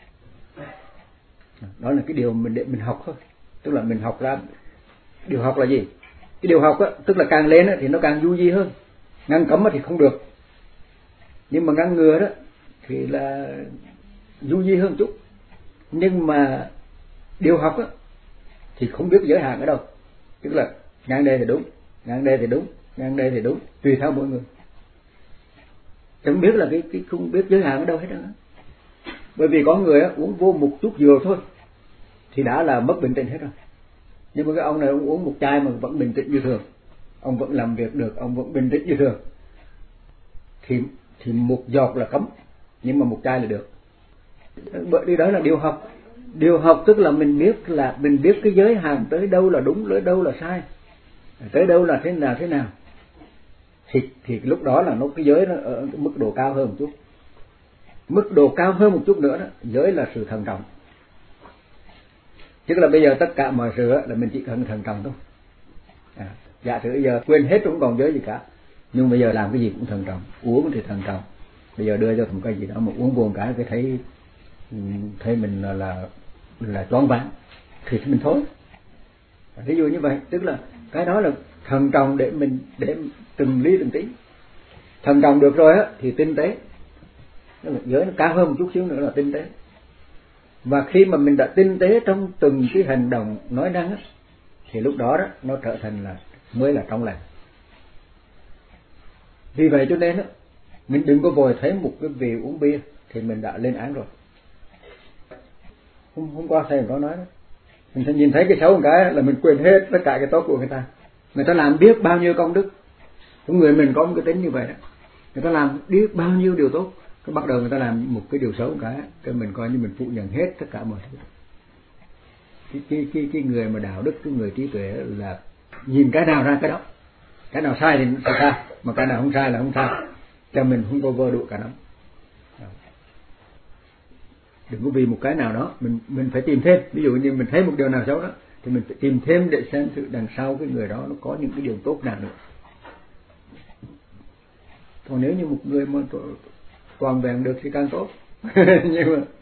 Đó là cái điều mình để mình học thôi. Tức là mình học ra điều học là gì? Cái điều học á, tức là càng lên á thì nó càng du di hơn. Ngăn cấm á thì không được, nhưng mà ngăn ngừa đó thì là du di hơn chút. Nhưng mà điều học á thì không biết giới hạn ở đâu. Tức là ngang đây thì đúng, ngang đây thì đúng, ngang đây thì đúng, tùy theo mỗi người. Chẳng biết là cái, cái không biết giới hạn ở đâu hết đó. Bởi vì có người á, uống vô một chút dừa thôi thì đã là mất bình tĩnh hết rồi. Nhưng mà cái ông này ông uống một chai mà vẫn bình tĩnh như thường, ông vẫn làm việc được, ông vẫn bình tĩnh như thường, thì thì một giọt là cấm, nhưng mà một chai là được. Bởi vì đó là điều học. Điều học tức là mình biết là mình biết cái giới hạn tới đâu là đúng, tới đâu là sai, tới đâu là thế nào thế nào. Thì thì lúc đó là nó cái giới nó ở mức độ cao hơn một chút. Mức độ cao hơn một chút nữa đó, giới là sự thận trọng. Tức là bây giờ tất cả mọi sự là mình chỉ cần thận trọng thôi. À, giả sử bây giờ quên hết không còn giới gì cả, nhưng bây giờ làm cái gì cũng thận trọng, uống thì thận trọng. Bây giờ đưa cho một cái gì đó mà uống buồn cái cái thấy thấy mình là là, là choáng váng thì mình thôi. Ví dụ như vậy, tức là cái đó là thận trọng để mình để từng ly từng tí. Thận trọng được rồi á thì tinh tế. Giới nó cao hơn một chút xíu nữa là tinh tế. Và khi mà mình đã tinh tế trong từng cái hành động nói năng á, thì lúc đó đó nó trở thành là mới là trong lành. Vì vậy cho nên á, mình đừng có vội thấy một cái vị uống bia thì mình đã lên án rồi. Hôm, hôm qua thầy có nói đó, mình sẽ nhìn thấy cái xấu một cái là mình quên hết tất cả cái tốt của người ta. Người ta làm biết bao nhiêu công đức. Con người mình có một cái tính như vậy đó. Người ta làm biết bao nhiêu điều tốt, cái bắt đầu người ta làm một cái điều xấu một cái, cái mình coi như mình phủ nhận hết tất cả mọi thứ. Cái, cái, cái, cái người mà đạo đức, cái người trí tuệ là nhìn cái nào ra cái đó. Cái nào sai thì sẽ sai, mà cái nào không sai là không sai, cho mình không có vơ đũa cả lắm. Đừng có vì một cái nào đó mình mình phải tìm thêm. Ví dụ như mình thấy một điều nào xấu đó thì mình phải tìm thêm để xem sự đằng sau cái người đó nó có những cái điều tốt nào nữa. Còn nếu như một người mà toàn vẹn được thì càng tốt. Nhưng mà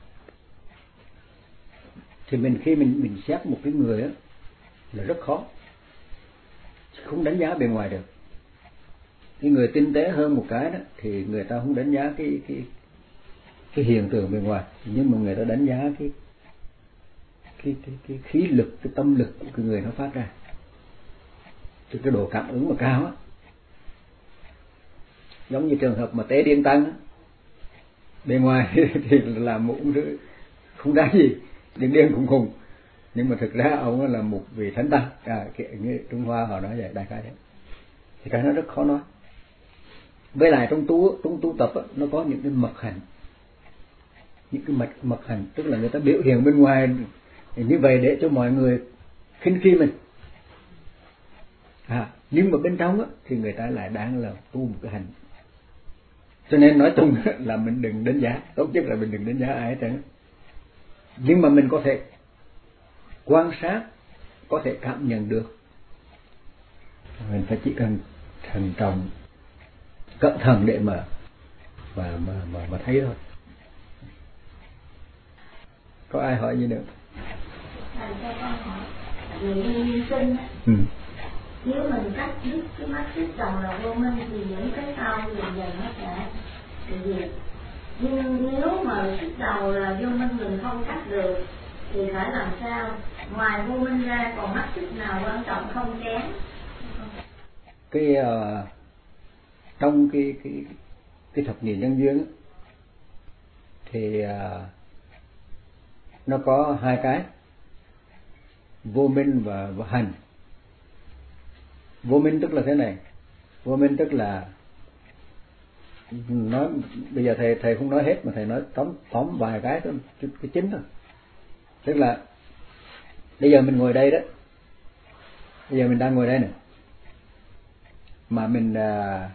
thì mình khi mình mình xét một cái người á là rất khó, không đánh giá bề ngoài được. Cái người tinh tế hơn một cái đó thì người ta không đánh giá cái cái cái hiện tượng bên ngoài, nhưng mà người ta đánh giá cái cái cái, cái khí lực, cái tâm lực của cái người nó phát ra, từ cái độ cảm ứng mà cao á. Giống như trường hợp mà tế điên tăng á, bên ngoài thì là một thứ không đáng gì, điên điên khùng khùng, nhưng mà thực ra ông là một vị thánh tăng. À, cái Trung Hoa họ nói vậy đại khái thế. Thì cái nó rất khó nói. Với lại trong tu trong tu tập á, nó có những cái mật hành, những cái mật mật hành, tức là người ta biểu hiện bên ngoài như vậy để cho mọi người khinh khi mình. À, nhưng mà bên trong á thì người ta lại đang là tu một cái hành. Cho nên nói chung là mình đừng đánh giá, tốt nhất là mình đừng đánh giá ai hết trơn. Nhưng mà mình có thể quan sát, có thể cảm nhận được. Mình phải chỉ cần thận trọng, cẩn thận để mà mà mà mà, mà thấy thôi. Có ai hỏi gì nữa? Thầy cho con hỏi, người hy sinh ừ. nếu mình cắt đứt cái mắt xích đầu là vô minh thì những cái sau dần dần nó sẽ bị diệt. Nhưng nếu mà xích đầu là vô minh mình không cắt được thì phải làm sao? Ngoài vô minh ra còn mắt xích nào quan trọng không kém? Cái uh, trong cái cái cái thập niệm nhân duyên thì uh, nó có hai cái, vô minh và, và hành. Vô minh tức là thế này, vô minh tức là nói bây giờ thầy thầy không nói hết mà thầy nói tóm tóm vài cái thôi, cái chính thôi. Tức là bây giờ mình ngồi đây đó, Bây giờ mình đang ngồi đây này, mà mình à,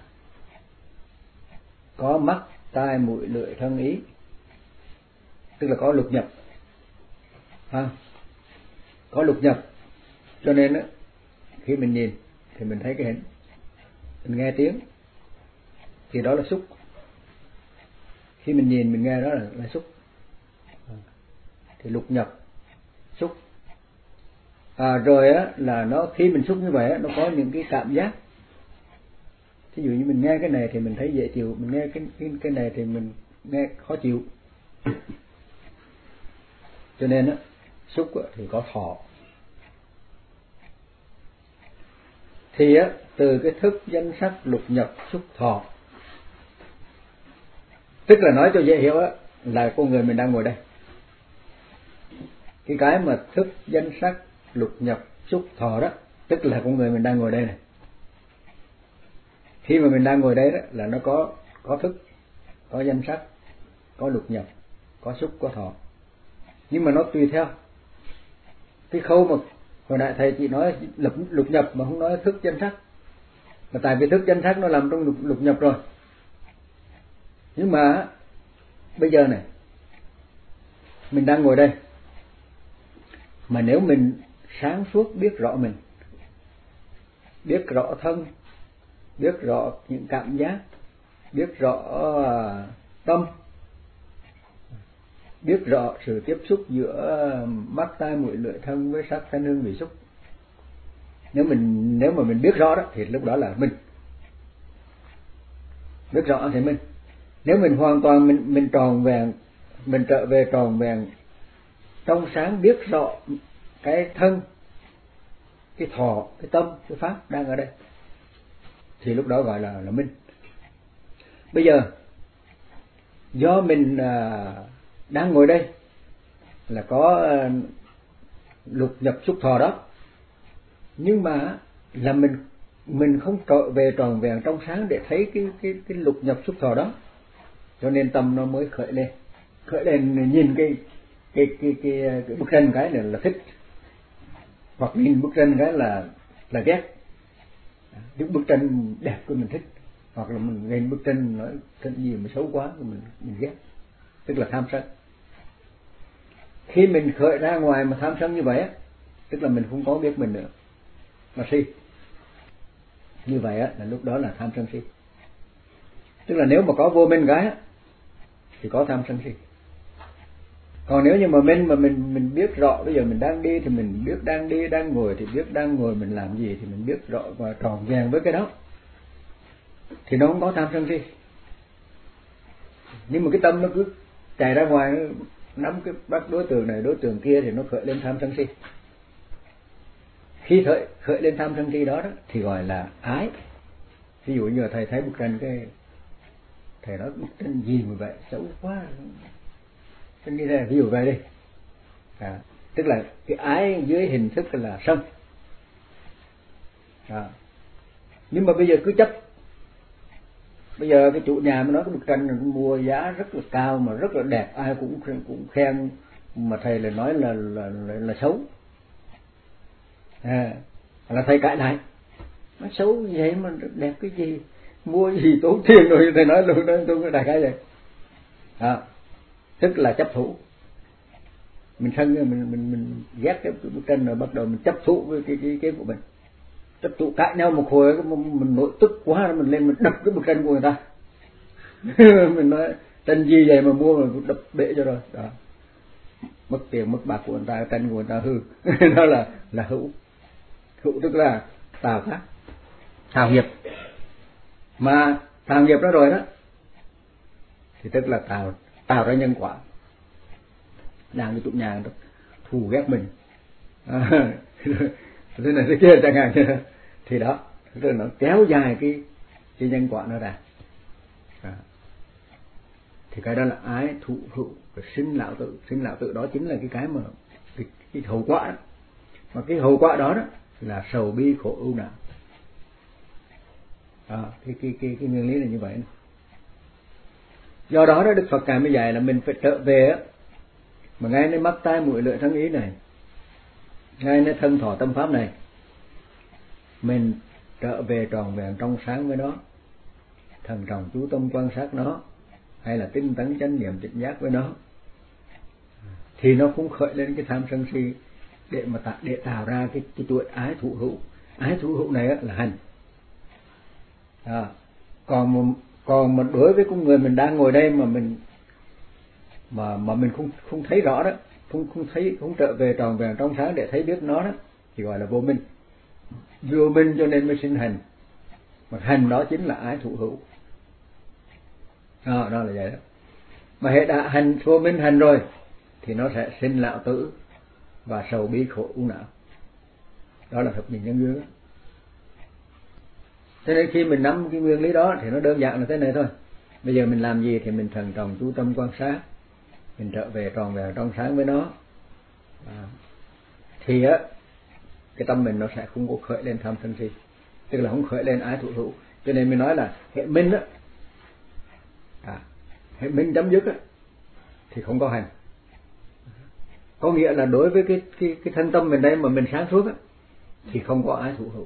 có mắt, tai, mũi, lưỡi, thân, ý, tức là có lục nhập, ha, có lục nhập, cho nên á, khi mình nhìn thì mình thấy cái hình, mình nghe tiếng thì đó là xúc. Khi mình nhìn mình nghe đó là, là xúc, thì lục nhập xúc. À, rồi á là nó khi mình xúc như vậy á, nó có những cái cảm giác. Ví dụ như mình nghe cái này thì mình thấy dễ chịu, mình nghe cái cái, cái này thì mình nghe khó chịu. Cho nên á, xúc á, thì có thọ. Thì á, từ cái thức danh sắc lục nhập xúc thọ, tức là nói cho dễ hiểu á, là con người mình đang ngồi đây. Cái cái mà thức danh sắc lục nhập xúc thọ đó, tức là con người mình đang ngồi đây này. Khi mà mình đang ngồi đây đó là nó có có thức, có danh sắc, có lục nhập, có xúc, có thọ. Nhưng mà nó tùy theo cái khâu mà hồi nãy thầy chỉ nói lục, lục nhập mà không nói thức danh sắc, là tại vì thức danh sắc nó nằm trong lục, lục nhập rồi. Nhưng mà bây giờ này, mình đang ngồi đây, mà nếu mình sáng suốt biết rõ mình, biết rõ thân, biết rõ những cảm giác, biết rõ tâm, biết rõ sự tiếp xúc giữa mắt, tai, mũi, lưỡi, thân với sắc, thanh, hương, vị, xúc. Nếu mình nếu mà mình biết rõ đó thì lúc đó là mình. Biết rõ thì mình. Nếu mình hoàn toàn mình mình tròn vẹn, mình trở về tròn vẹn trong sáng, biết rõ cái thân, cái thọ, cái tâm, cái pháp đang ở đây, thì lúc đó gọi là là minh. Bây giờ do mình à, đang ngồi đây là có à, lục nhập xúc thọ đó, nhưng mà là mình mình không trở về tròn vẹn trong sáng để thấy cái cái cái lục nhập xúc thọ đó, cho nên tâm nó mới khởi lên, khởi lên nhìn cái cái cái cái, cái bức tranh cái này là thích, hoặc nhìn bức tranh cái là là ghét. Những bức tranh đẹp của mình thích, hoặc là mình nhìn bức tranh nói cái gì mà xấu quá mình mình ghét, tức là tham sân. Khi mình khởi ra ngoài mà tham sân như vậy á, tức là mình không có biết mình nữa mà si. Như vậy á là lúc đó là tham sân si. Tức là nếu mà có vô minh cái á, thì có tham sân si. Còn nếu như mà mình mà mình mình biết rõ bây giờ mình đang đi thì mình biết đang đi, đang ngồi thì biết đang ngồi, mình làm gì thì mình biết rõ và tròn vẹn với cái đó, thì nó không có tham sân si. Nhưng mà cái tâm nó cứ chạy ra ngoài, nó nắm cái bắt đối tượng này đối tượng kia thì nó khởi lên tham sân si. Khi khởi, khởi lên tham sân si đó, đó thì gọi là ái. Ví dụ như là thầy thấy bức tranh cái thầy nói bức tranh gì mà vậy, xấu quá, tranh như thế, ví dụ vậy đi. À, tức là cái ái dưới hình thức là sân. À, nhưng mà bây giờ cứ chấp. Bây giờ cái chủ nhà mới nói cái bức tranh mua giá rất là cao mà rất là đẹp, ai cũng cũng khen, mà thầy lại nói là là là, là xấu. À, là thầy cãi lại, nó xấu vậy mà đẹp cái gì, mua gì tốn tiền rồi, thầy nói luôn đó, tôi đại cái vậy. À, tức là chấp thủ. Mình sân mình mình mình ghét cái bức tranh rồi bắt đầu mình chấp thủ với cái cái cái của mình, chấp thủ cãi nhau một hồi, mình nổi tức quá mình lên mình đập cái bức tranh của người ta. Mình nói tranh gì vậy mà mua mà đập bể cho rồi đó, mất tiền mất bạc của người ta, tranh của người ta hư. Đó là là hữu. Hữu tức là tạo tác, tạo nghiệp. Mà tạo nghiệp đó rồi đó thì tức là tạo tạo ra nhân quả. Đang cái tụ nhà đó thù ghét mình, à, thế này thế kia chẳng hạn, thì đó tức là nó kéo dài cái cái nhân quả nó ra. À, thì cái đó là ái thụ hữu sinh lão tự. Sinh lão tự đó chính là cái cái mà cái, cái hậu quả đó. Mà cái hậu quả đó đó là sầu bi khổ ưu não. À, cái cái cái cái nguyên lý là như vậy. Do đó đó Đức Phật Ngài mới dạy là mình phải trở về á, mà ngay nơi mắt tai mũi lưỡi thân ý này, ngay nơi thân thọ tâm pháp này, mình trở về tròn vẹn trong sáng với nó, thần trọng chú tâm quan sát nó, hay là tinh tấn chánh niệm tỉnh giác với nó, thì nó cũng khởi lên cái tham sân si để mà tạo để tạo ra cái cái chuỗi ái thụ hữu. Ái thụ hữu này là hành. À, còn còn mà đối với con người mình đang ngồi đây mà mình mà mà mình không không thấy rõ đó, không không thấy không trở về tròn vẹn trong sáng để thấy biết nó đó, thì gọi là vô minh. Vô minh cho nên mới sinh hành, mà hành đó chính là ái thụ hữu. Đó, đó là vậy đó. Mà hệ đã hành vô minh hành rồi thì nó sẽ sinh lão tử và sầu bi khổ u não. Đó là thập nhị nhân duyên đó. Cho nên khi mình nắm cái nguyên lý đó thì nó đơn giản là thế này thôi. Bây giờ mình làm gì thì mình thần trọng chú tâm quan sát, mình trở về tròn vẹn trong sáng với nó, à, thì á cái tâm mình nó sẽ không có khởi lên tham sân si, tức là không khởi lên ái thụ hữu. Cho nên mình nói là hệ minh á, à, hệ minh chấm dứt á thì không có hành. Có nghĩa là đối với cái cái cái thân tâm mình đây mà mình sáng suốt á thì không có ái thụ hữu.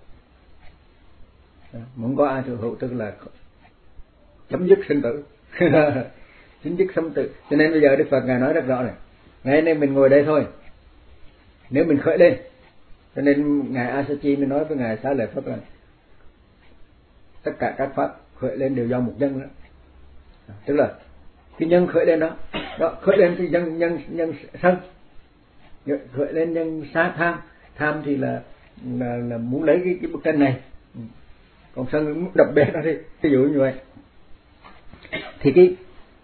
Muốn có ái thụ hữu tức là chấm dứt sinh tử. Chấm dứt sinh tử. Cho nên bây giờ Đức Phật ngài nói rất rõ này, ngày nay mình ngồi đây thôi, nếu mình khởi lên, cho nên ngài Asachi mới nói với ngài Xá Lợi Phất là tất cả các pháp khởi lên đều do một nhân đó. Tức là cái nhân khởi lên đó, đó khởi lên thì nhân nhân nhân sân, khởi lên nhân sát tham, tham thì là là, là muốn lấy cái cái bức tranh này, còn sân muốn đập bể nó đi, ví dụ như vậy. Thì cái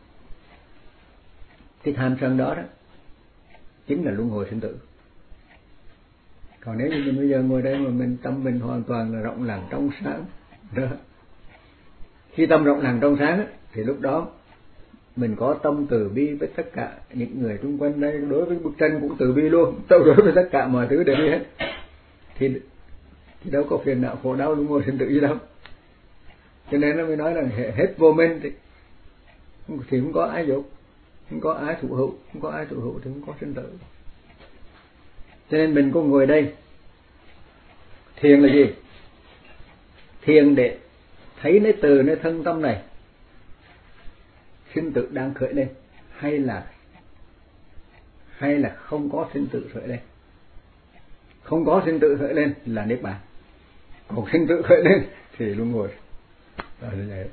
cái tham sân đó đó chính là luân hồi sinh tử. Còn nếu như mình bây giờ ngồi đây mà mình tâm mình hoàn toàn là rộng lặng trong sáng đó. Khi tâm rộng lặng trong sáng thì lúc đó mình có tâm từ bi với tất cả những người xung quanh đây, đối với bức tranh cũng từ bi luôn, đối với tất cả mọi thứ đều đi hết, thì, thì đâu có phiền não khổ đau luân hồi sinh tử gì đâu. Cho nên nó mới nói là hết vô minh thì thì không có ái dục, không có ái thụ hữu, không có ái thụ hữu thì không có sinh tử. Cho nên mình có ngồi đây, thiền là gì? Thiền để thấy nơi từ nơi thân tâm này sinh tử đang khởi lên hay là hay là không có sinh tử khởi lên. Không có sinh tử khởi lên là niết bàn, còn sinh tử khởi lên thì luân hồi. Đó là vậy.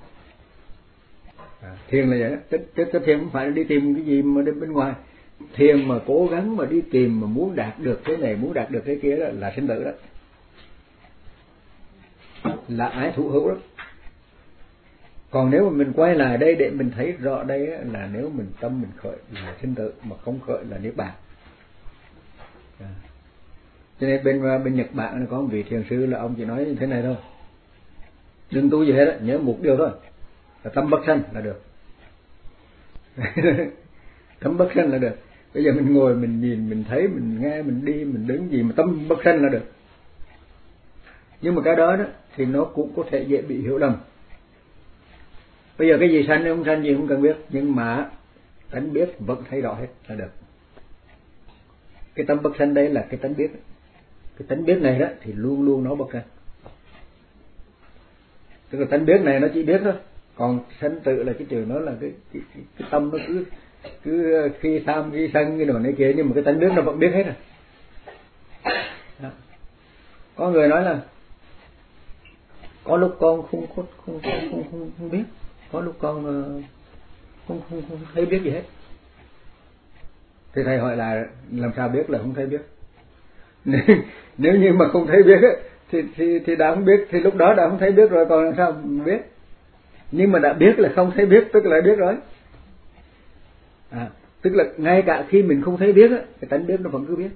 À, thiền là vậy. Cái, cái, cái thiền không phải là đi tìm cái gì mà đến bên ngoài. Thiền mà cố gắng mà đi tìm mà muốn đạt được cái này, muốn đạt được cái kia đó là sinh tử đó, là ái thụ hữu đó. Còn nếu mà mình quay lại đây để mình thấy rõ đây là nếu mình tâm mình khởi là sinh tử, mà không khởi là niết bàn. À. Cho nên bên bên Nhật Bản có một vị thiền sư là ông chỉ nói như thế này thôi: đừng tu gì hết đó, nhớ một điều thôi là tâm bất sanh là được. Tâm bất sanh là được. Bây giờ mình ngồi mình nhìn mình thấy mình nghe mình đi mình đứng gì mà tâm bất sanh là được. Nhưng mà cái đó đó thì nó cũng có thể dễ bị hiểu lầm. Bây giờ cái gì sanh không sanh gì không cần biết, nhưng mà tánh biết vẫn thấy rõ hết là được. Cái tâm bất sanh đây là cái tánh biết. Cái tánh biết này đó thì luôn luôn nó bất sanh. Tức là tánh biết này nó chỉ biết thôi, còn sanh tử là cái trường nó là cái cái, cái, cái tâm nó cứ cứ khi tham khi sân cái đồ này kia, nhưng mà cái tánh biết nó vẫn biết hết rồi. Đó. Có người nói là có lúc con không không không không không, không, không biết, có lúc con không không không thấy biết gì hết. Thì thầy hỏi là làm sao biết là không thấy biết? Nếu như mà không thấy biết ấy, thì thì thì đã không biết, thì lúc đó đã không thấy biết rồi, còn làm sao biết? Nhưng mà đã biết là không thấy biết, tức là biết rồi. À, tức là ngay cả khi mình không thấy biết á, cái tánh biết nó vẫn cứ biết.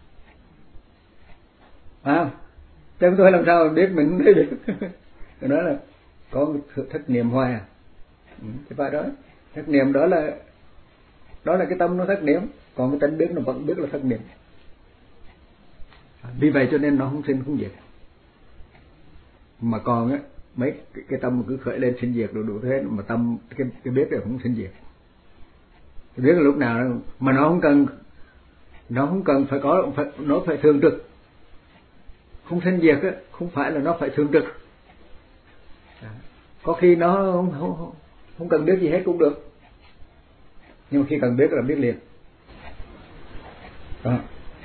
À, chứ tôi làm sao mà biết mình không thấy biết? Tôi nói là có thất niệm hoài à. Ừ, thì phải đó, thất niệm đó là đó là cái tâm nó thất niệm, còn cái tánh biết nó vẫn biết là thất niệm. À, vì vậy cho nên nó không sinh không diệt. Mà còn á mấy cái, cái tâm cứ khởi lên sinh diệt đủ đủ thế, mà tâm cái cái biết là không sinh diệt. Cái biết là lúc nào đó, mà nó không cần nó không cần phải có phải, nó phải thường trực. không sinh diệt á, không phải là nó phải thường trực. Có khi nó không, không, không cần biết gì hết cũng được, nhưng mà khi cần biết là biết liền. Đó.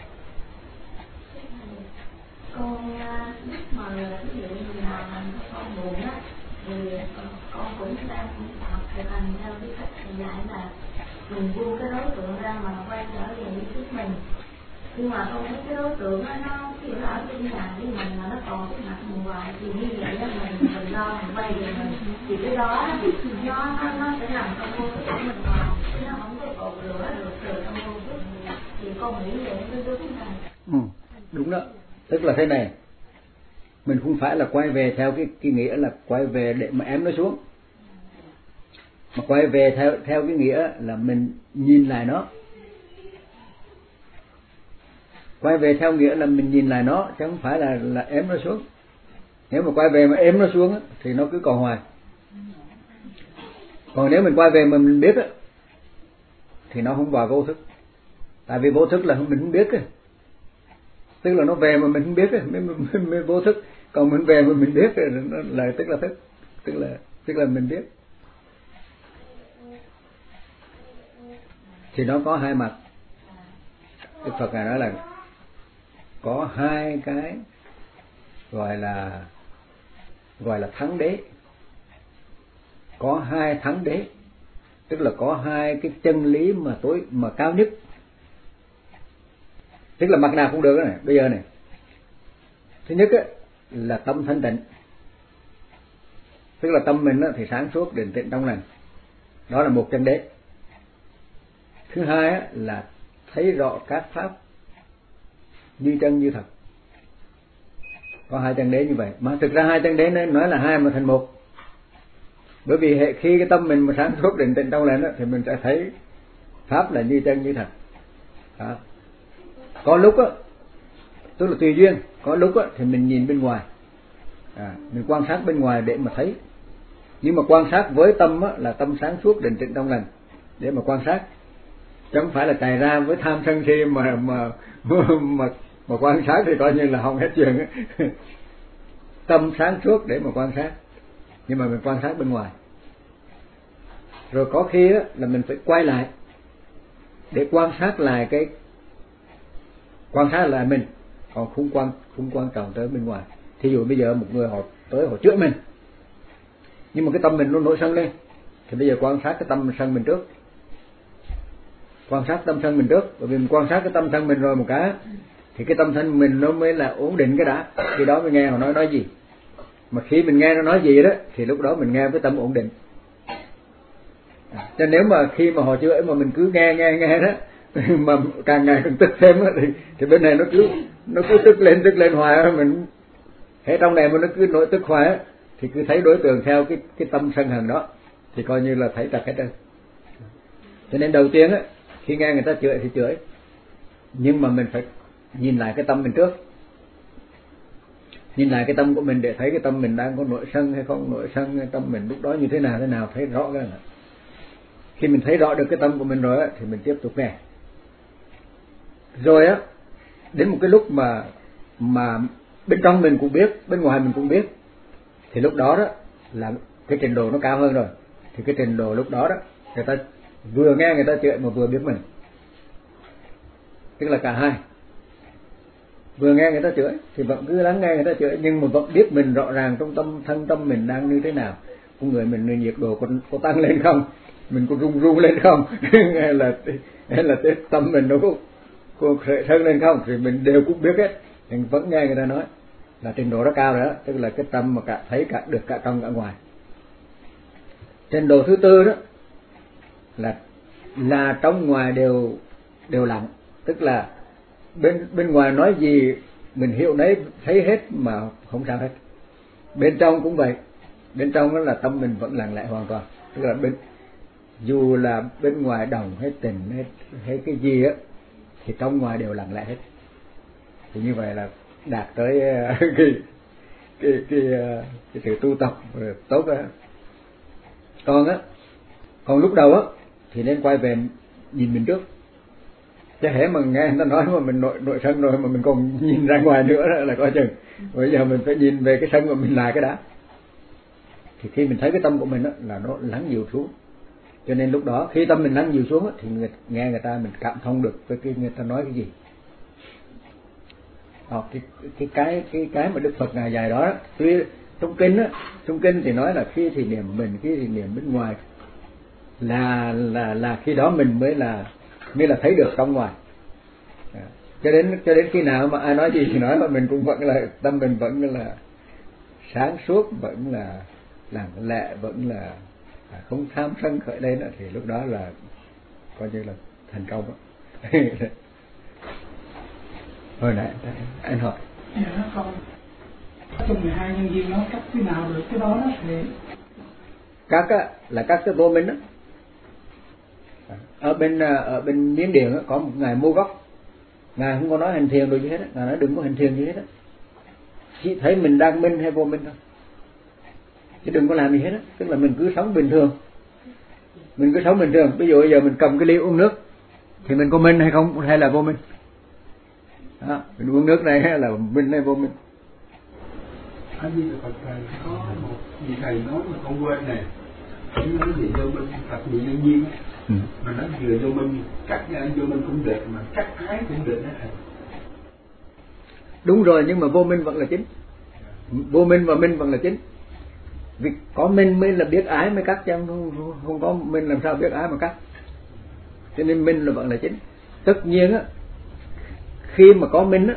Con lúc mà ví dụ như là con buồn á thì con cũng đang học thực hành theo cái cách thầy dạy là mình buông cái đối tượng ra mà quay trở về với chính mình. Nhưng mà con thấy cái đối tượng đó, nó kiểu là ở trên nhà với mình mà nó còn cái mặt mình ngoài thì như vậy đó, mình mình lo mình quay về mình thì cái đó nó nó nó sẽ làm trong vô thức của mình ngoài, chứ nó không có cột lửa được từ trong vô thức. Thì con nghĩ vậy nó đúng này. Ừ, đúng đó. Tức là thế này, mình không phải là quay về theo cái, cái nghĩa là quay về để mà ém nó xuống, mà quay về theo theo cái nghĩa là mình nhìn lại nó. Quay về theo nghĩa là mình nhìn lại nó, chứ không phải là là ém nó xuống. Nếu mà quay về mà ém nó xuống thì nó cứ còn hoài. Còn nếu mình quay về mà mình biết thì nó không vào vô thức. Tại vì vô thức là mình không biết, tức là nó về mà mình không biết mới, mới, mới vô thức. Còn mình về mà mình biết nó là tức là thức, tức là tức là mình biết. Thì nó có hai mặt. Đức Phật ngài nói là có hai cái gọi là gọi là thắng đế, có hai thắng đế, tức là có hai cái chân lý mà tối mà cao nhất. Tức là mặt nào cũng được đó này. Bây giờ này, thứ nhất á, là tâm thanh tịnh, tức là tâm mình á, thì sáng suốt định tịnh trong lành, đó là một chân đế. Thứ hai á, là thấy rõ các pháp như chân như thật. Có hai chân đế như vậy. Mà thực ra hai chân đế nên nói là hai mà thành một. Bởi vì hệ khi cái tâm mình mà sáng suốt định tịnh trong lành á, thì mình sẽ thấy pháp là như chân như thật. Đó. Có lúc á, tức là tùy duyên, có lúc á, thì mình nhìn bên ngoài, à, mình quan sát bên ngoài để mà thấy. Nhưng mà quan sát với tâm á, là tâm sáng suốt định tịnh trong lành để mà quan sát, chứ không phải là chạy ra với tham sân si mà mà mà mà quan sát thì coi như là không hết chuyện á. Tâm sáng suốt để mà quan sát, nhưng mà mình quan sát bên ngoài. Rồi có khi á, là mình phải quay lại để quan sát lại cái quan sát lại mình, còn không quan không quan trọng tới bên ngoài. Thí dụ bây giờ một người họ tới họ chửi mình, nhưng mà cái tâm mình nó nổi sân lên, thì bây giờ quan sát cái tâm sân mình trước, quan sát tâm sân mình trước. Bởi vì mình quan sát cái tâm sân mình rồi một cái thì cái tâm sân mình nó mới là ổn định cái đã, khi đó mới nghe họ nói nói gì. Mà khi mình nghe nó nói gì đó thì lúc đó mình nghe với tâm ổn định. Cho nếu mà khi mà họ chửi mà mình cứ nghe nghe nghe đó mà càng ngày càng tức thêm đó, thì thì bên này nó cứ nó cứ tức lên tức lên hoài, mình hết trong này mà nó cứ nổi tức hoài thì cứ thấy đối tượng theo cái cái tâm sân hận đó thì coi như là thấy trật hết trơn. Cho nên đầu tiên á, khi nghe người ta chửi thì chửi, nhưng mà mình phải nhìn lại cái tâm mình trước, nhìn lại cái tâm của mình để thấy cái tâm mình đang có nổi sân hay không nổi sân, cái tâm mình lúc đó như thế nào thế nào, thấy rõ cái này. Khi mình thấy rõ được cái tâm của mình rồi á, thì mình tiếp tục nghe. Rồi á, đến một cái lúc mà mà bên trong mình cũng biết, bên ngoài mình cũng biết, thì lúc đó đó là cái trình độ nó cao hơn rồi. Thì cái trình độ lúc đó đó người ta vừa nghe người ta chửi mà vừa biết mình, tức là cả hai. Vừa nghe người ta chửi thì vẫn cứ lắng nghe người ta chửi, nhưng mà vẫn biết mình rõ ràng trong tâm thân tâm mình đang như thế nào. Con người mình nhiệt độ có, có tăng lên không, mình có rung rung lên không hay là hay là cái tâm mình nó có có khởi thân lên không, thì mình đều cũng biết hết. Mình vẫn nghe người ta nói là trình độ rất cao rồi đó, tức là cái tâm mà cả thấy cả được cả trong cả ngoài. Trình độ thứ tư đó là là trong ngoài đều đều lặng, tức là bên bên ngoài nói gì mình hiểu nấy thấy hết mà không sao hết. Bên trong cũng vậy, bên trong đó là tâm mình vẫn lặng lẽ hoàn toàn, tức là bên dù là bên ngoài đồng hay tình hay, hay cái gì á thì trong ngoài đều lặng lẽ hết. Thì như vậy là đạt tới cái cái cái, cái sự tu tập tốt á. Còn á, còn lúc đầu á thì nên quay về nhìn mình trước, Chứ hễ mà nghe người ta nói mà mình nội nội sân rồi mà mình còn nhìn ra ngoài nữa là coi chừng. Bây giờ mình phải nhìn về cái sân của mình là cái đã. Thì khi mình thấy cái tâm của mình đó, là nó lắng dịu xuống. Cho nên lúc đó khi tâm mình lắng dịu xuống đó, thì người, nghe người ta mình cảm thông được với cái người ta nói cái gì. Đó, cái cái cái cái cái mà Đức Phật ngài dạy đó, đó tuy trong kinh á, trong kinh thì nói là khi thì niệm mình, khi thì niệm bên ngoài, là là là khi đó mình mới là mới là thấy được trong ngoài. À, cho đến cho đến khi nào mà ai nói gì thì nói mà mình cũng vẫn là tâm mình vẫn là sáng suốt, vẫn là lặng lẽ, vẫn là không tham sân khởi lên đó, thì lúc đó là coi như là thành công đó. Hồi nãy anh hỏi dạ con trong mười hai nhân duyên nó cắt cái nào được cái đó đó thì các á, là các cái vô minh đó. Ở bên ở bên Miến Điện có một ngài Mô Gốc, ngài không có nói hành thiền rồi gì hết á, ngài nói đừng có hành thiền gì hết á, chỉ thấy mình đang minh hay vô minh thôi, chứ đừng có làm gì hết á. Tức là mình cứ sống bình thường, mình cứ sống bình thường. Ví dụ bây giờ mình cầm cái ly uống nước thì mình có minh hay không, hay là vô minh? Đó, mình uống nước này hay là minh hay vô minh? A Di Đà Phật, thầy có một vị thầy nói mà con quên này, cũng nói gì vô minh Phật bị nhân duyên á, ừ. Mà nói vừa vô minh cắt vô minh cũng được, mà cắt ái cũng được đó thầy. Đúng rồi, nhưng mà vô minh vẫn là chính, vô minh và minh vẫn là chính. Vì có minh mới là biết ái mới cắt, chứ không, không có minh làm sao biết ái mà cắt. Cho nên minh là vẫn là chính. Tất nhiên á, khi mà có minh á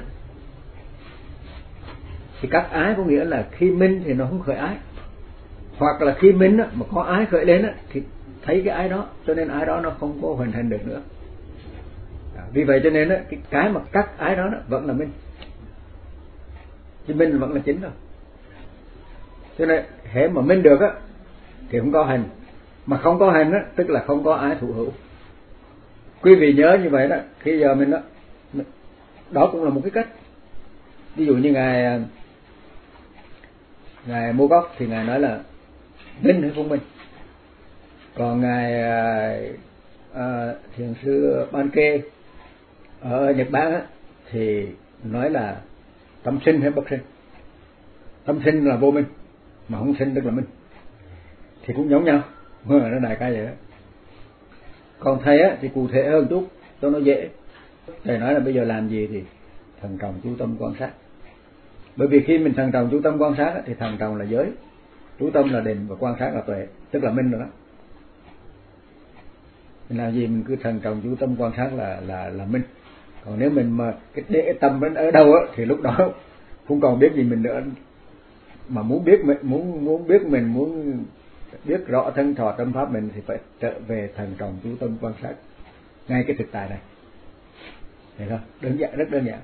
thì cắt ái có nghĩa là khi minh thì nó không khởi ái, hoặc là khi minh á mà có ái khởi lên á thì thấy cái ái đó, cho nên ái đó nó không có hoàn thành được nữa. Vì vậy cho nên á, cái cái mà cắt ái đó, đó vẫn là minh, chứ minh vẫn là chính thôi. Cho nên hễ mà minh được á thì không có hành, mà không có hành á tức là không có ái thụ hữu. Quý vị nhớ như vậy đó, khi giờ mình đó đó cũng là một cái cách. Ví dụ như ngài ngài Mô Gốc thì ngài nói là minh hay không minh, còn ngài à, thiền sư Ban Kê ở Nhật Bản á, thì nói là tâm sinh hay bất sinh. Tâm sinh là vô minh, mà không sinh tức là minh, thì cũng giống nhau, nó đại cái vậy đó. Còn thầy á thì cụ thể hơn chút cho nó dễ. Thầy nói là bây giờ làm gì thì thần trọng chú tâm quan sát. Bởi vì khi mình thần trọng chú tâm quan sát á, thì thần trọng là giới, chú tâm là định và quan sát là tuệ, tức là minh rồi đó. Mình làm gì mình cứ thần trọng chú tâm quan sát là là là minh. Còn nếu mình mà cái để tâm mình ở đâu á thì lúc đó không còn biết gì mình nữa. Mà muốn biết mình muốn muốn biết mình muốn biết rõ thân thọ tâm pháp mình thì phải trở về thần trọng chú tâm quan sát ngay cái thực tại này. Thấy không? Đơn giản, rất đơn giản.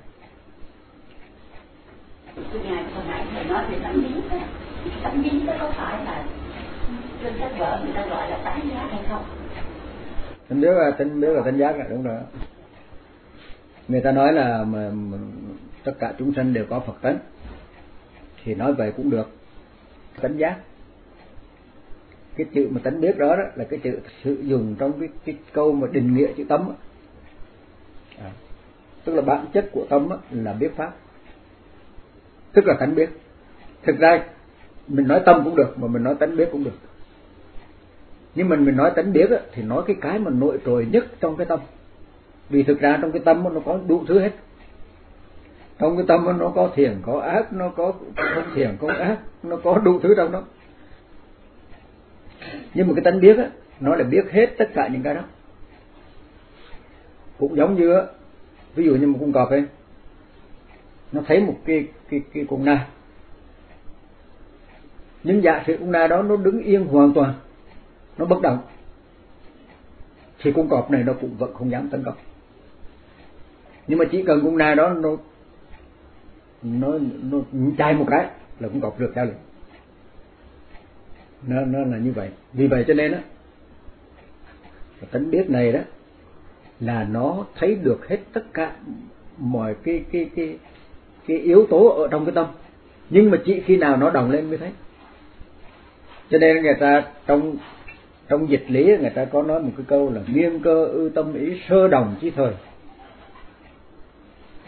Cái ngày hồi nãy thầy nói về tánh biến đó, tánh biến đó có phải là trên các vợ người ta gọi là tánh giác hay không? Tánh biết là tánh biết là tánh giác là đúng rồi. Người ta nói là mà, mà tất cả chúng sanh đều có Phật tánh, thì nói vậy cũng được. Tánh giác, cái chữ mà tánh biết đó, đó là cái chữ sử dụng trong cái, cái câu mà định nghĩa chữ tâm. À, tức là bản chất của tâm là biết pháp, tức là tánh biết. Thực ra mình nói tâm cũng được, mà mình nói tánh biết cũng được. Nhưng mình mình nói tánh biết thì nói cái cái mà nội trội nhất trong cái tâm. Vì thực ra trong cái tâm nó có đủ thứ hết. Trong cái tâm nó có thiện, có ác, nó có không thiện, có ác, nó có đủ thứ trong đó. Nhưng mà cái tánh biết á, nó là biết hết tất cả những cái đó. Cũng giống như á, ví dụ như một con cọp ấy, nó thấy một cái cái cái con nai, nhưng giả sử con nai đó nó đứng yên hoàn toàn, nó bất động, thì con cọp này nó cũng vẫn không dám tấn công. Nhưng mà chỉ cần con nai đó nó nó nó chạy một cái là con cọp rượt theo liền. Nó nó là như vậy. Vì vậy cho nên á, tánh biết này đó là nó thấy được hết tất cả mọi cái cái cái cái yếu tố ở trong cái tâm, nhưng mà chỉ khi nào nó đồng lên mới thấy. Cho nên người ta trong trong dịch lý người ta có nói một cái câu là miên cơ ư tâm ý sơ đồng chí thời,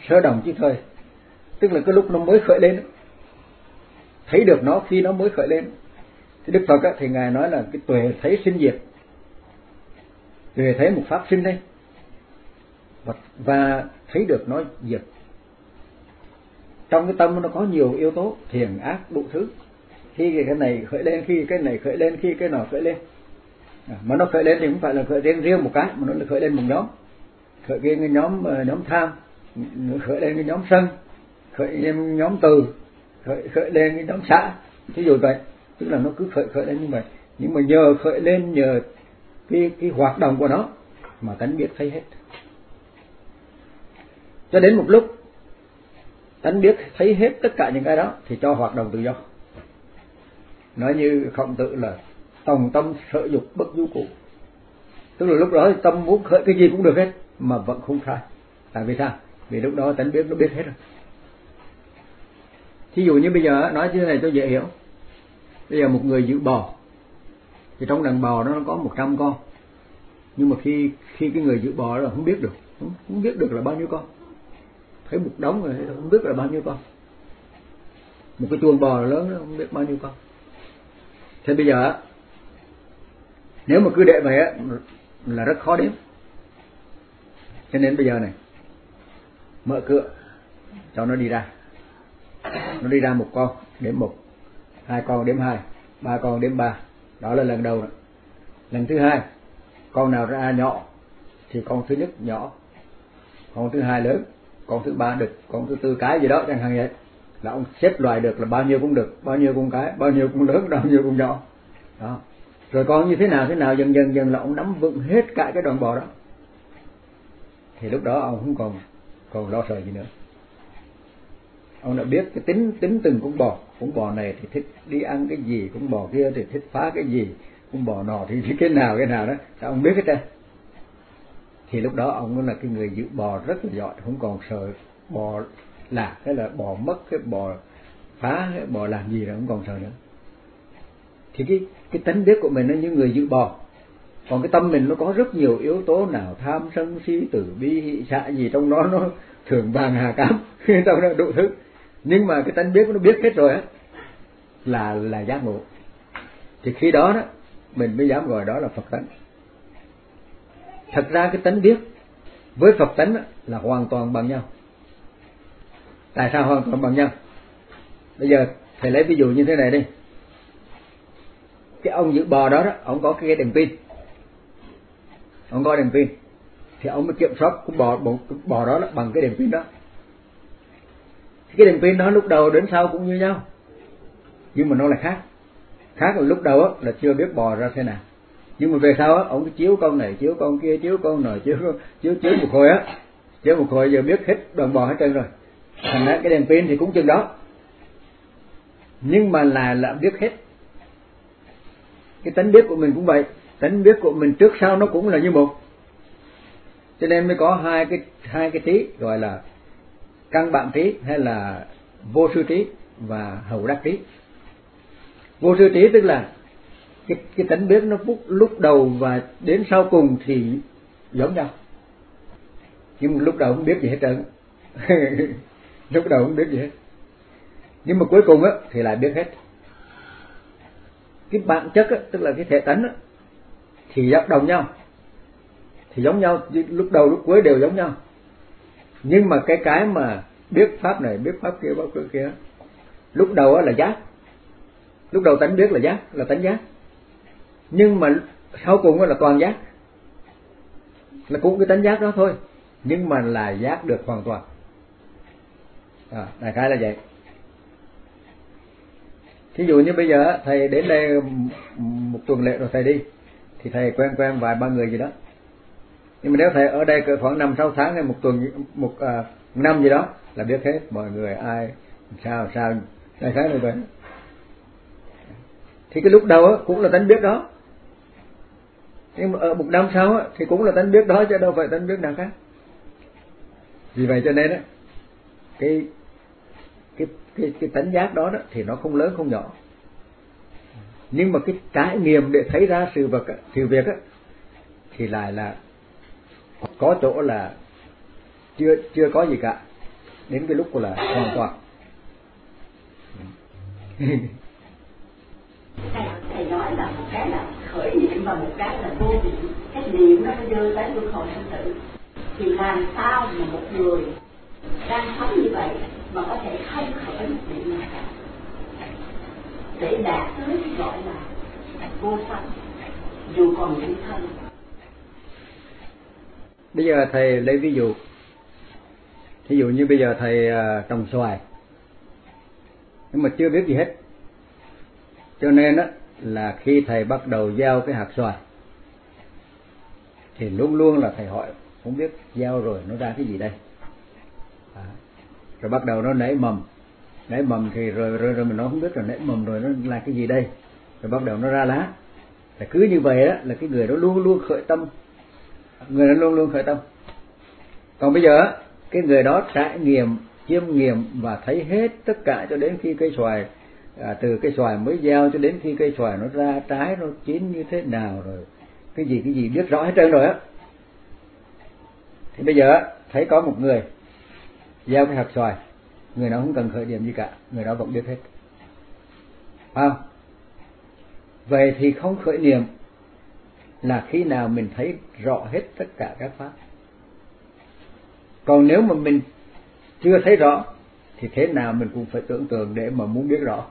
sơ động chứ thời, tức là cái lúc nó mới khởi lên, thấy được nó khi nó mới khởi lên. Thì Đức Phật á, thì ngài nói là cái tuệ thấy sinh diệt, tuệ thấy một pháp sinh đây và, và thấy được nó diệt. Trong cái tâm nó có nhiều yếu tố thiện ác đủ thứ, khi cái này khởi lên, khi cái này khởi lên, khi cái nào khởi lên. À, mà nó khởi lên thì không phải là khởi lên riêng một cái, mà nó là khởi lên một nhóm, khởi lên cái nhóm nhóm tham, khởi lên cái nhóm sân, khởi lên nhóm từ, khởi, khởi lên cái nhóm xã, ví dụ vậy. Tức là nó cứ khởi khởi lên như vậy, nhưng mà nhờ khởi lên, nhờ cái cái hoạt động của nó mà tánh biết thấy hết. Cho đến một lúc tánh biết thấy hết tất cả những cái đó thì cho hoạt động tự do. Nói như Khổng Tử là tòng tâm sở dục bất du cụ, tức là lúc đó thì tâm muốn khởi cái gì cũng được hết mà vẫn không sai. Tại vì sao? Vì lúc đó tánh biết nó biết hết rồi. Thí dụ như bây giờ nói như thế này cho dễ hiểu. Bây giờ một người giữ bò, thì trong đàn bò nó có một trăm con, nhưng mà khi khi cái người giữ bò đó không biết được, không, không biết được là bao nhiêu con, thấy một đống rồi không biết là bao nhiêu con, một cái chuồng bò lớn đó không biết bao nhiêu con. Thế bây giờ nếu mà cứ để vậy á là rất khó đếm. Cho nên bây giờ này, mở cửa cho nó đi ra, nó đi ra một con đếm một, hai con đếm hai, ba con đếm ba. Đó là lần đầu đó. Lần thứ hai, con nào ra nhỏ thì con thứ nhất nhỏ, con thứ hai lớn, con thứ ba đực, con thứ tư cái gì đó chẳng hạn vậy. Là ông xếp loại được là bao nhiêu cũng được, bao nhiêu cũng cái, bao nhiêu cũng lớn, bao nhiêu cũng nhỏ. Đó. Rồi con như thế nào thế nào dần dần dần là ông nắm vững hết cả cái đoàn bò đó. Thì lúc đó ông không còn còn lo sợ gì nữa. Ông đã biết cái tính tính từng con bò, con bò này thì thích đi ăn cái gì, con bò kia thì thích phá cái gì, con bò nọ thì cái nào cái nào đó, sao ông biết hết trơn. Thì lúc đó ông là cái người giữ bò rất là giỏi, không còn sợ bò lạc hay là bò mất, cái bò phá, cái bò làm gì là không còn sợ nữa. Thì cái cái tánh biết của mình nó như người giữ bò, còn cái tâm mình nó có rất nhiều yếu tố, nào tham sân si tử bi hỷ xả gì trong đó, nó thường vàng hà cám trong đó đủ thứ. Nhưng mà cái tánh biết nó biết hết rồi á là là giác ngộ. Thì khi đó đó mình mới dám gọi đó là Phật tánh. Thật ra cái tánh biết với Phật tánh là hoàn toàn bằng nhau. Tại sao hoàn toàn bằng nhau? Bây giờ thầy lấy ví dụ như thế này đi. Cái ông giữ bò đó đó, ông có cái đèn pin, ông có đèn pin thì ông mới kiểm soát cái bò, bò, bò đó, đó bằng cái đèn pin đó. Cái đèn pin đó lúc đầu đến sau cũng như nhau, nhưng mà nó là khác. Khác là lúc đầu á là chưa biết bò ra thế nào, nhưng mà về sau á ông cứ chiếu con này, chiếu con kia, chiếu con này, chiếu chiếu chiếu một hồi á, chiếu một hồi giờ biết hết đoàn bò hết trơn rồi. Thành ra cái đèn pin thì cũng chừng đó, nhưng mà là là biết hết. Cái tánh biết của mình cũng vậy, tánh biết của mình trước sau nó cũng là như một. Cho nên mới có hai cái hai cái trí gọi là căn bản trí hay là vô sư trí và hậu đắc trí. Vô sư trí tức là cái cái tánh biết nó phúc lúc đầu và đến sau cùng thì giống nhau, nhưng mà lúc đầu không biết gì hết trơn. Lúc đầu không biết gì hết, nhưng mà cuối cùng á thì lại biết hết. Cái bản chất á, tức là cái thể tánh á, thì đồng nhau, thì giống nhau, lúc đầu lúc cuối đều giống nhau. Nhưng mà cái cái mà biết pháp này, biết pháp kia, pháp kia, lúc đầu á là giác, lúc đầu tánh biết là giác, là tánh giác. Nhưng mà sau cùng á là toàn giác, là cũng cái tánh giác đó thôi, nhưng mà là giác được hoàn toàn. À, đại khái là vậy. Thí dụ như bây giờ thầy đến đây một tuần lễ rồi thầy đi, thì thầy quen quen vài ba người gì đó. Nhưng mà nếu thầy ở đây cỡ khoảng năm sáu tháng hay một tuần, một à, năm gì đó là biết hết mọi người ai sao sao, đại khái là vậy. Thì cái lúc đầu á cũng là tánh biết đó, nhưng mà ở một năm sau á thì cũng là tánh biết đó chứ đâu phải tánh biết nào khác. Vì vậy cho nên á cái cái cái cái tánh giác đó đó thì nó không lớn không nhỏ, nhưng mà cái trải nghiệm để thấy ra sự vật á, sự việc á thì lại là có chỗ là chưa chưa có gì cả, đến cái lúc là hoàn toàn. Thầy nói là một cái là khởi niệm và một cái là vô niệm. Cái niệm nó đưa tới luân hồi sinh tử. Thì làm sao mà một người đang sống như vậy mà có thể không khởi một niệm nào cả để đạt tới gọi là vô sanh dù còn những thân. Bây giờ thầy lấy ví dụ, ví dụ như bây giờ thầy uh, trồng xoài nhưng mà chưa biết gì hết, cho nên á là khi thầy bắt đầu gieo cái hạt xoài thì luôn luôn là thầy hỏi không biết gieo rồi nó ra cái gì đây, à, rồi bắt đầu nó nảy mầm, nảy mầm thì rồi rồi, rồi mình nói không biết rồi nảy mầm rồi nó là cái gì đây, rồi bắt đầu nó ra lá. Là cứ như vậy đó là cái người đó luôn luôn khởi tâm, người đó luôn luôn khởi tâm. Còn bây giờ cái người đó trải nghiệm, chiêm nghiệm và thấy hết tất cả cho đến khi cây xoài, à, từ cây xoài mới gieo cho đến khi cây xoài nó ra trái, nó chín như thế nào, rồi cái gì cái gì biết rõ hết trơn rồi á. Thì bây giờ thấy có một người gieo cái hạt xoài, người đó không cần khởi điểm gì cả, người đó vẫn biết hết, phải không? Vậy thì không khởi niệm là khi nào mình thấy rõ hết tất cả các pháp. Còn nếu mà mình chưa thấy rõ thì thế nào mình cũng phải tưởng tượng để mà muốn biết rõ.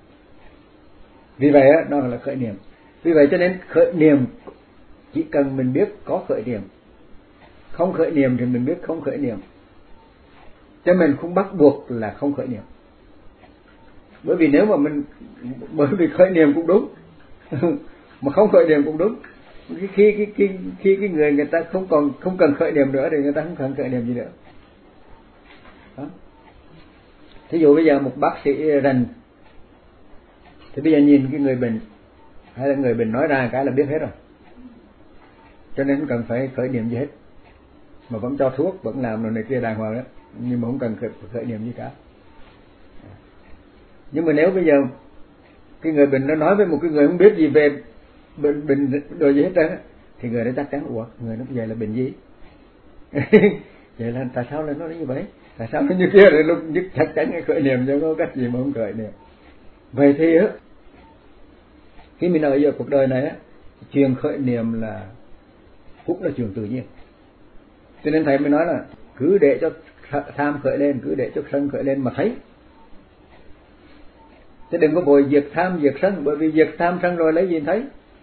Vì vậy đó là khởi niệm. Vì vậy cho nên khởi niệm chỉ cần mình biết có khởi niệm, không khởi niệm thì mình biết không khởi niệm, cho mình không bắt buộc là không khởi niệm. Bởi vì nếu mà mình, bởi vì khởi niệm cũng đúng mà không khởi niệm cũng đúng. Khi khi khi khi cái người người ta không còn không cần khởi niệm nữa thì người ta không cần khởi niệm gì nữa. Đó. Thí dụ bây giờ một bác sĩ rành thì bây giờ nhìn cái người bệnh hay là người bệnh nói ra cái là biết hết rồi, cho nên không cần phải khởi niệm gì hết, mà vẫn cho thuốc, vẫn làm rồi này kia đàng hoàng đó, nhưng mà không cần khởi, khởi niệm gì cả. Nhưng mà nếu bây giờ cái người bệnh nó nói với một cái người không biết gì về bệnh bệnh đồ gì hết trơn thì người đó chắc chắn ủa người nó vậy là bệnh gì vậy là tại sao lại nói như vậy, tại sao nó như kia, rồi lúc nhất chắc chắn cái khởi niệm cho có cách gì mà không khởi niệm. Vậy thì á khi mình ở giữa cuộc đời này á, chuyện khởi niệm là cũng là chuyện tự nhiên. Cho nên thầy mới nói là cứ để cho tham khởi lên, cứ để cho sân khởi lên mà thấy, chứ đừng có vội diệt tham diệt sân, bởi vì diệt tham sân rồi lấy gì thấy.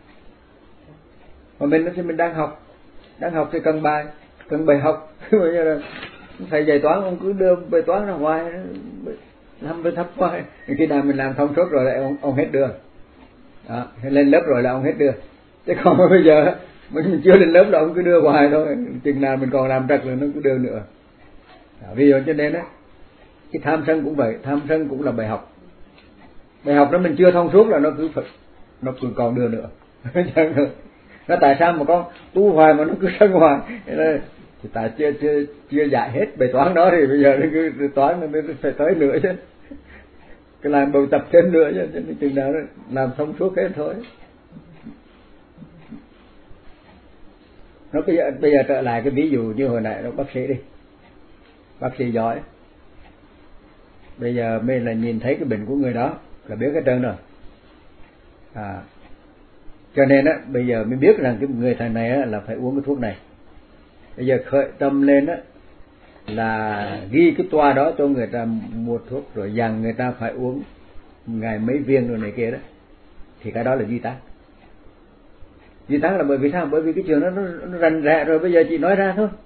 Mà mình thì mình đang học, đang học thì cần bài, cần bài học. Bây giờ là thầy dạy toán ông cứ đưa bài toán ra hoài, làm bài thấp hoài, khi nào mình làm thông suốt rồi lại ông, ông hết đưa. Đó, lên lớp rồi là ông hết đưa. Chứ còn bây giờ mình chưa lên lớp là ông cứ đưa hoài thôi, chừng nào mình còn làm trật rồi nó cứ đưa nữa. Đó, ví dụ cho nên á, cái tham sân cũng vậy, tham sân cũng là bài học. Bài học đó mình chưa thông suốt là nó cứ phải, nó cứ còn đưa nữa. Nó tại sao mà con tu hoài mà nó cứ sân hoài? Thì tại chưa chưa chưa dạy hết bài toán đó thì bây giờ nó cứ toán nó phải tới nữa chứ. Cái làm bài tập thêm nữa chứ, cho nên chừng nào nó làm thông suốt hết thôi. Nó bây giờ bây giờ trở lại cái ví dụ như hồi nãy đó, bác sĩ đi, bác sĩ giỏi, bây giờ mình là nhìn thấy cái bệnh của người đó là biết hết trơn rồi, à, cho nên á bây giờ mới biết rằng cái người thằng này á, là phải uống cái thuốc này. Bây giờ khởi tâm lên á là ghi cái toa đó cho người ta mua thuốc, rồi dặn người ta phải uống ngày mấy viên rồi này kia đó, thì cái đó là duy tác. Duy tác là bởi vì sao? Bởi vì cái chuyện đó nó, nó rành rẽ rồi, bây giờ chỉ nói ra thôi.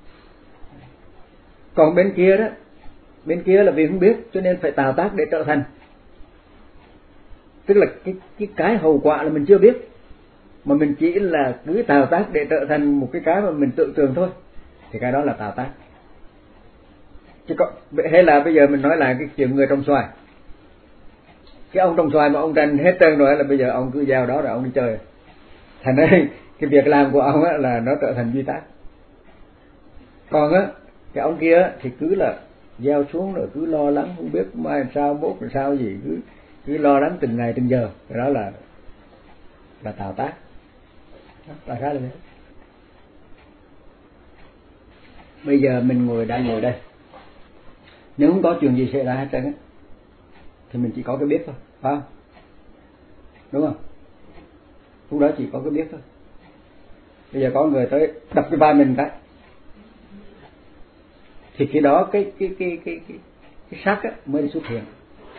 Còn bên kia đó, bên kia là vì không biết cho nên phải tạo tác để trở thành. Tức là cái cái cái hậu quả là mình chưa biết, mà mình chỉ là cứ tạo tác để trở thành một cái cái mà mình tự tưởng thôi, thì cái đó là tạo tác. Chứ có, hay là bây giờ mình nói lại cái chuyện người trồng xoài, cái ông trồng xoài mà ông rành hết trơn rồi là bây giờ ông cứ giao đó rồi ông đi chơi, thành ra cái việc làm của ông á là nó trở thành duy tác. Còn á cái ông kia thì cứ là gieo xuống rồi cứ lo lắng không biết mai sao mốt làm sao gì, cứ cứ lo lắng từng ngày từng giờ, cái đó là là tạo tác. Đại khái là thế. Bây giờ mình ngồi đang ngồi đây, Nếu không có chuyện gì xảy ra hết trơn á thì mình chỉ có cái biết thôi, phải không? Đúng không? Lúc đó chỉ có cái biết thôi. Bây giờ có người tới đập cái vai mình cái, thì khi đó cái cái cái cái cái, cái sắc á mới xuất hiện.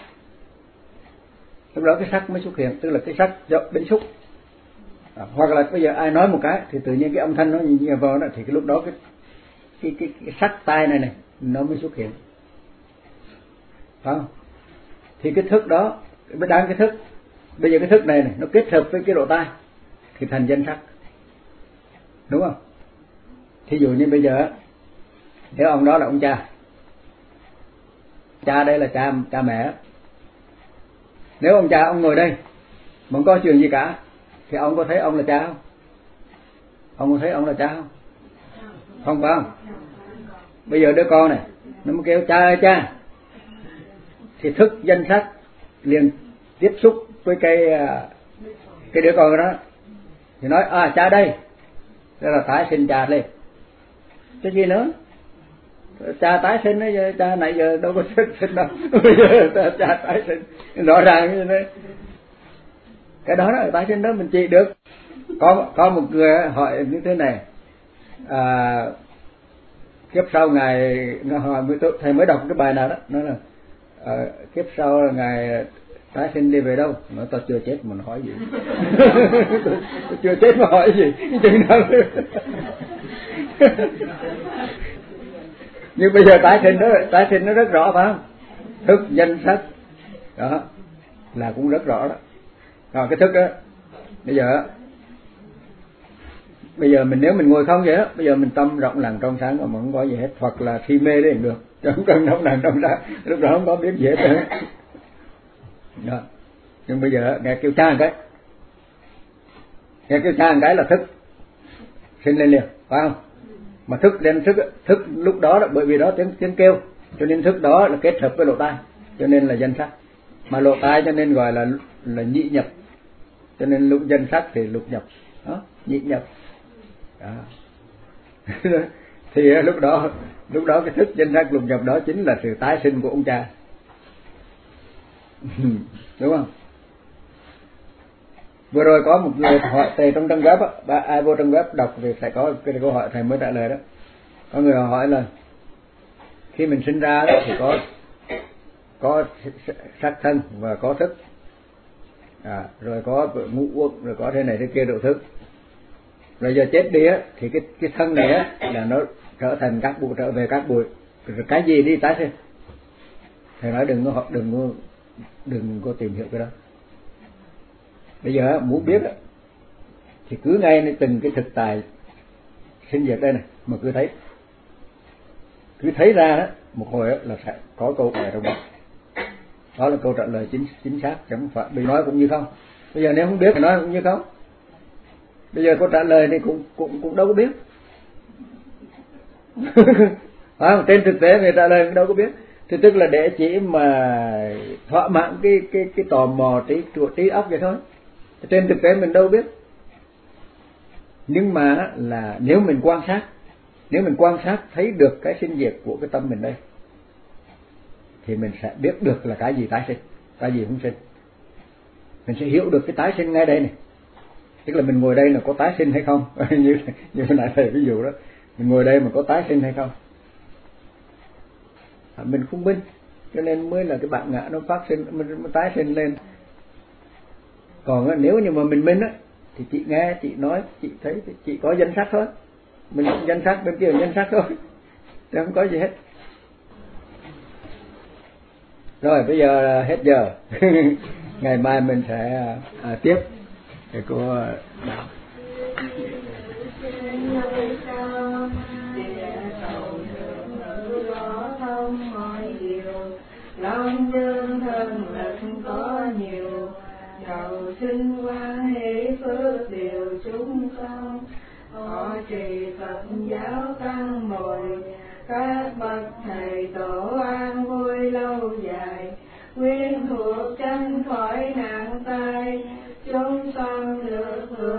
Lúc đó cái sắc mới xuất hiện, tức là cái sắc do biến xúc. À, hoặc là bây giờ ai nói một cái thì tự nhiên cái âm thanh nó như vào đó, thì cái lúc đó cái cái cái, cái sắc tai này này nó mới xuất hiện, phải không? Thì cái thức đó, đang cái thức, bây giờ cái thức này này nó kết hợp với cái độ tai thì thành danh sắc, đúng không? Thí dụ như bây giờ nếu ông đó là ông cha, cha đây là cha cha mẹ, nếu ông cha ông ngồi đây mà không có chuyện gì cả thì ông có thấy ông là cha không? Ông có thấy ông là cha không? Không phải không? Bây giờ đứa con này nó mới kêu cha ơi cha, thì thức danh sắc liền tiếp xúc với cái cái đứa con đó, thì nói à cha đây, đó là tái sinh cha lên. Cái gì nữa? Cha tái sinh ấy, cha nãy giờ đâu có sinh đâu. Bây giờ cha tái sinh rõ ràng như thế. Cái đó là tái sinh đó mình trị được. Có có một người hỏi như thế này, à, kiếp sau ngài, ngài hỏi thầy mới đọc cái bài nào đó, nói là à, kiếp sau là ngài tái sinh đi về đâu? Nói tao chưa chết mà hỏi gì? Tôi chưa chết mà hỏi gì? Chừng nào? Nhưng bây giờ tái sinh đó, tái sinh nó rất rõ phải không? Thức danh sắc đó là cũng rất rõ đó. Rồi cái thức đó bây giờ bây giờ mình nếu mình ngồi không vậy đó, bây giờ mình tâm rộng lặng trong sáng mà không có gì hết, hoặc là khi mê đấy cũng được, chứ không cần rộng lặng trong sáng, lúc đó không có biết gì hết đó. Nhưng bây giờ nghe kêu cha một cái, nghe kêu cha một cái là thức sinh lên liền, phải không? Mà thức lên thức thức lúc đó, đó bởi vì đó tiếng tiếng kêu, cho nên thức đó là kết hợp với lộ tai, cho nên là danh sắc. Mà lộ tai cho nên gọi là là nhị nhập, cho nên lúc danh sắc thì lục nhập đó, nhị nhập đó. Thì lúc đó lúc đó cái thức danh sắc lục nhập đó chính là sự tái sinh của ông cha. Đúng không? Vừa rồi có một người hỏi thầy trong trang web á, ai vô trang web đọc thì sẽ có cái câu hỏi thầy mới trả lời đó. Có người hỏi là khi mình sinh ra đó thì có có sắc thân và có thức, à, rồi có ngũ uẩn, rồi có thế này thế kia độ thức, rồi giờ chết đi á thì cái cái thân này á là nó trở thành các bụi, trở về các bụi, rồi cái gì đi tái sinh? Thầy nói đừng có đừng có đừng có tìm hiểu cái đó. Bây giờ muốn biết á thì cứ ngay từng cái thực tại sinh diệt đây này mà cứ thấy, cứ thấy ra đó một hồi đó là sẽ có câu trả lời trong đó. Đó là câu trả lời chính chính xác, chẳng phải bị nói cũng như không. Bây giờ nếu không biết thì nói cũng như không. Bây giờ câu trả lời thì cũng cũng cũng đâu có biết. À, trên thực tế người trả lời cũng đâu có biết. Thì tức là để chỉ mà thỏa mãn cái cái cái tò mò trí trí óc vậy thôi. Trên thực tế mình đâu biết. Nhưng mà là nếu mình quan sát, nếu mình quan sát thấy được cái sinh diệt của cái tâm mình đây, thì mình sẽ biết được là cái gì tái sinh, cái gì không sinh. Mình sẽ hiểu được cái tái sinh ngay đây này. Tức là mình ngồi đây là có tái sinh hay không? như như hồi nãy thầy ví dụ đó, mình ngồi đây mà có tái sinh hay không? À, mình không biết, cho nên mới là cái bản ngã nó phát sinh, mình nó tái sinh lên. Còn nếu như mà mình minh á, thì chị nghe, chị nói, chị thấy, chị có danh sắc thôi. Mình danh sắc, bên kia là danh sắc thôi, chứ không có gì hết. Rồi bây giờ hết giờ. Ngày mai mình sẽ à, tiếp cái cô đạo. Long dương thân lực có nhiều, cầu xin quan hệ phước điều chúng con. Họ trì Phật giáo tăng bồi, các bậc thầy tổ an vui lâu dài, quyến thuộc tránh khỏi nạn tai, chúng con được hưởng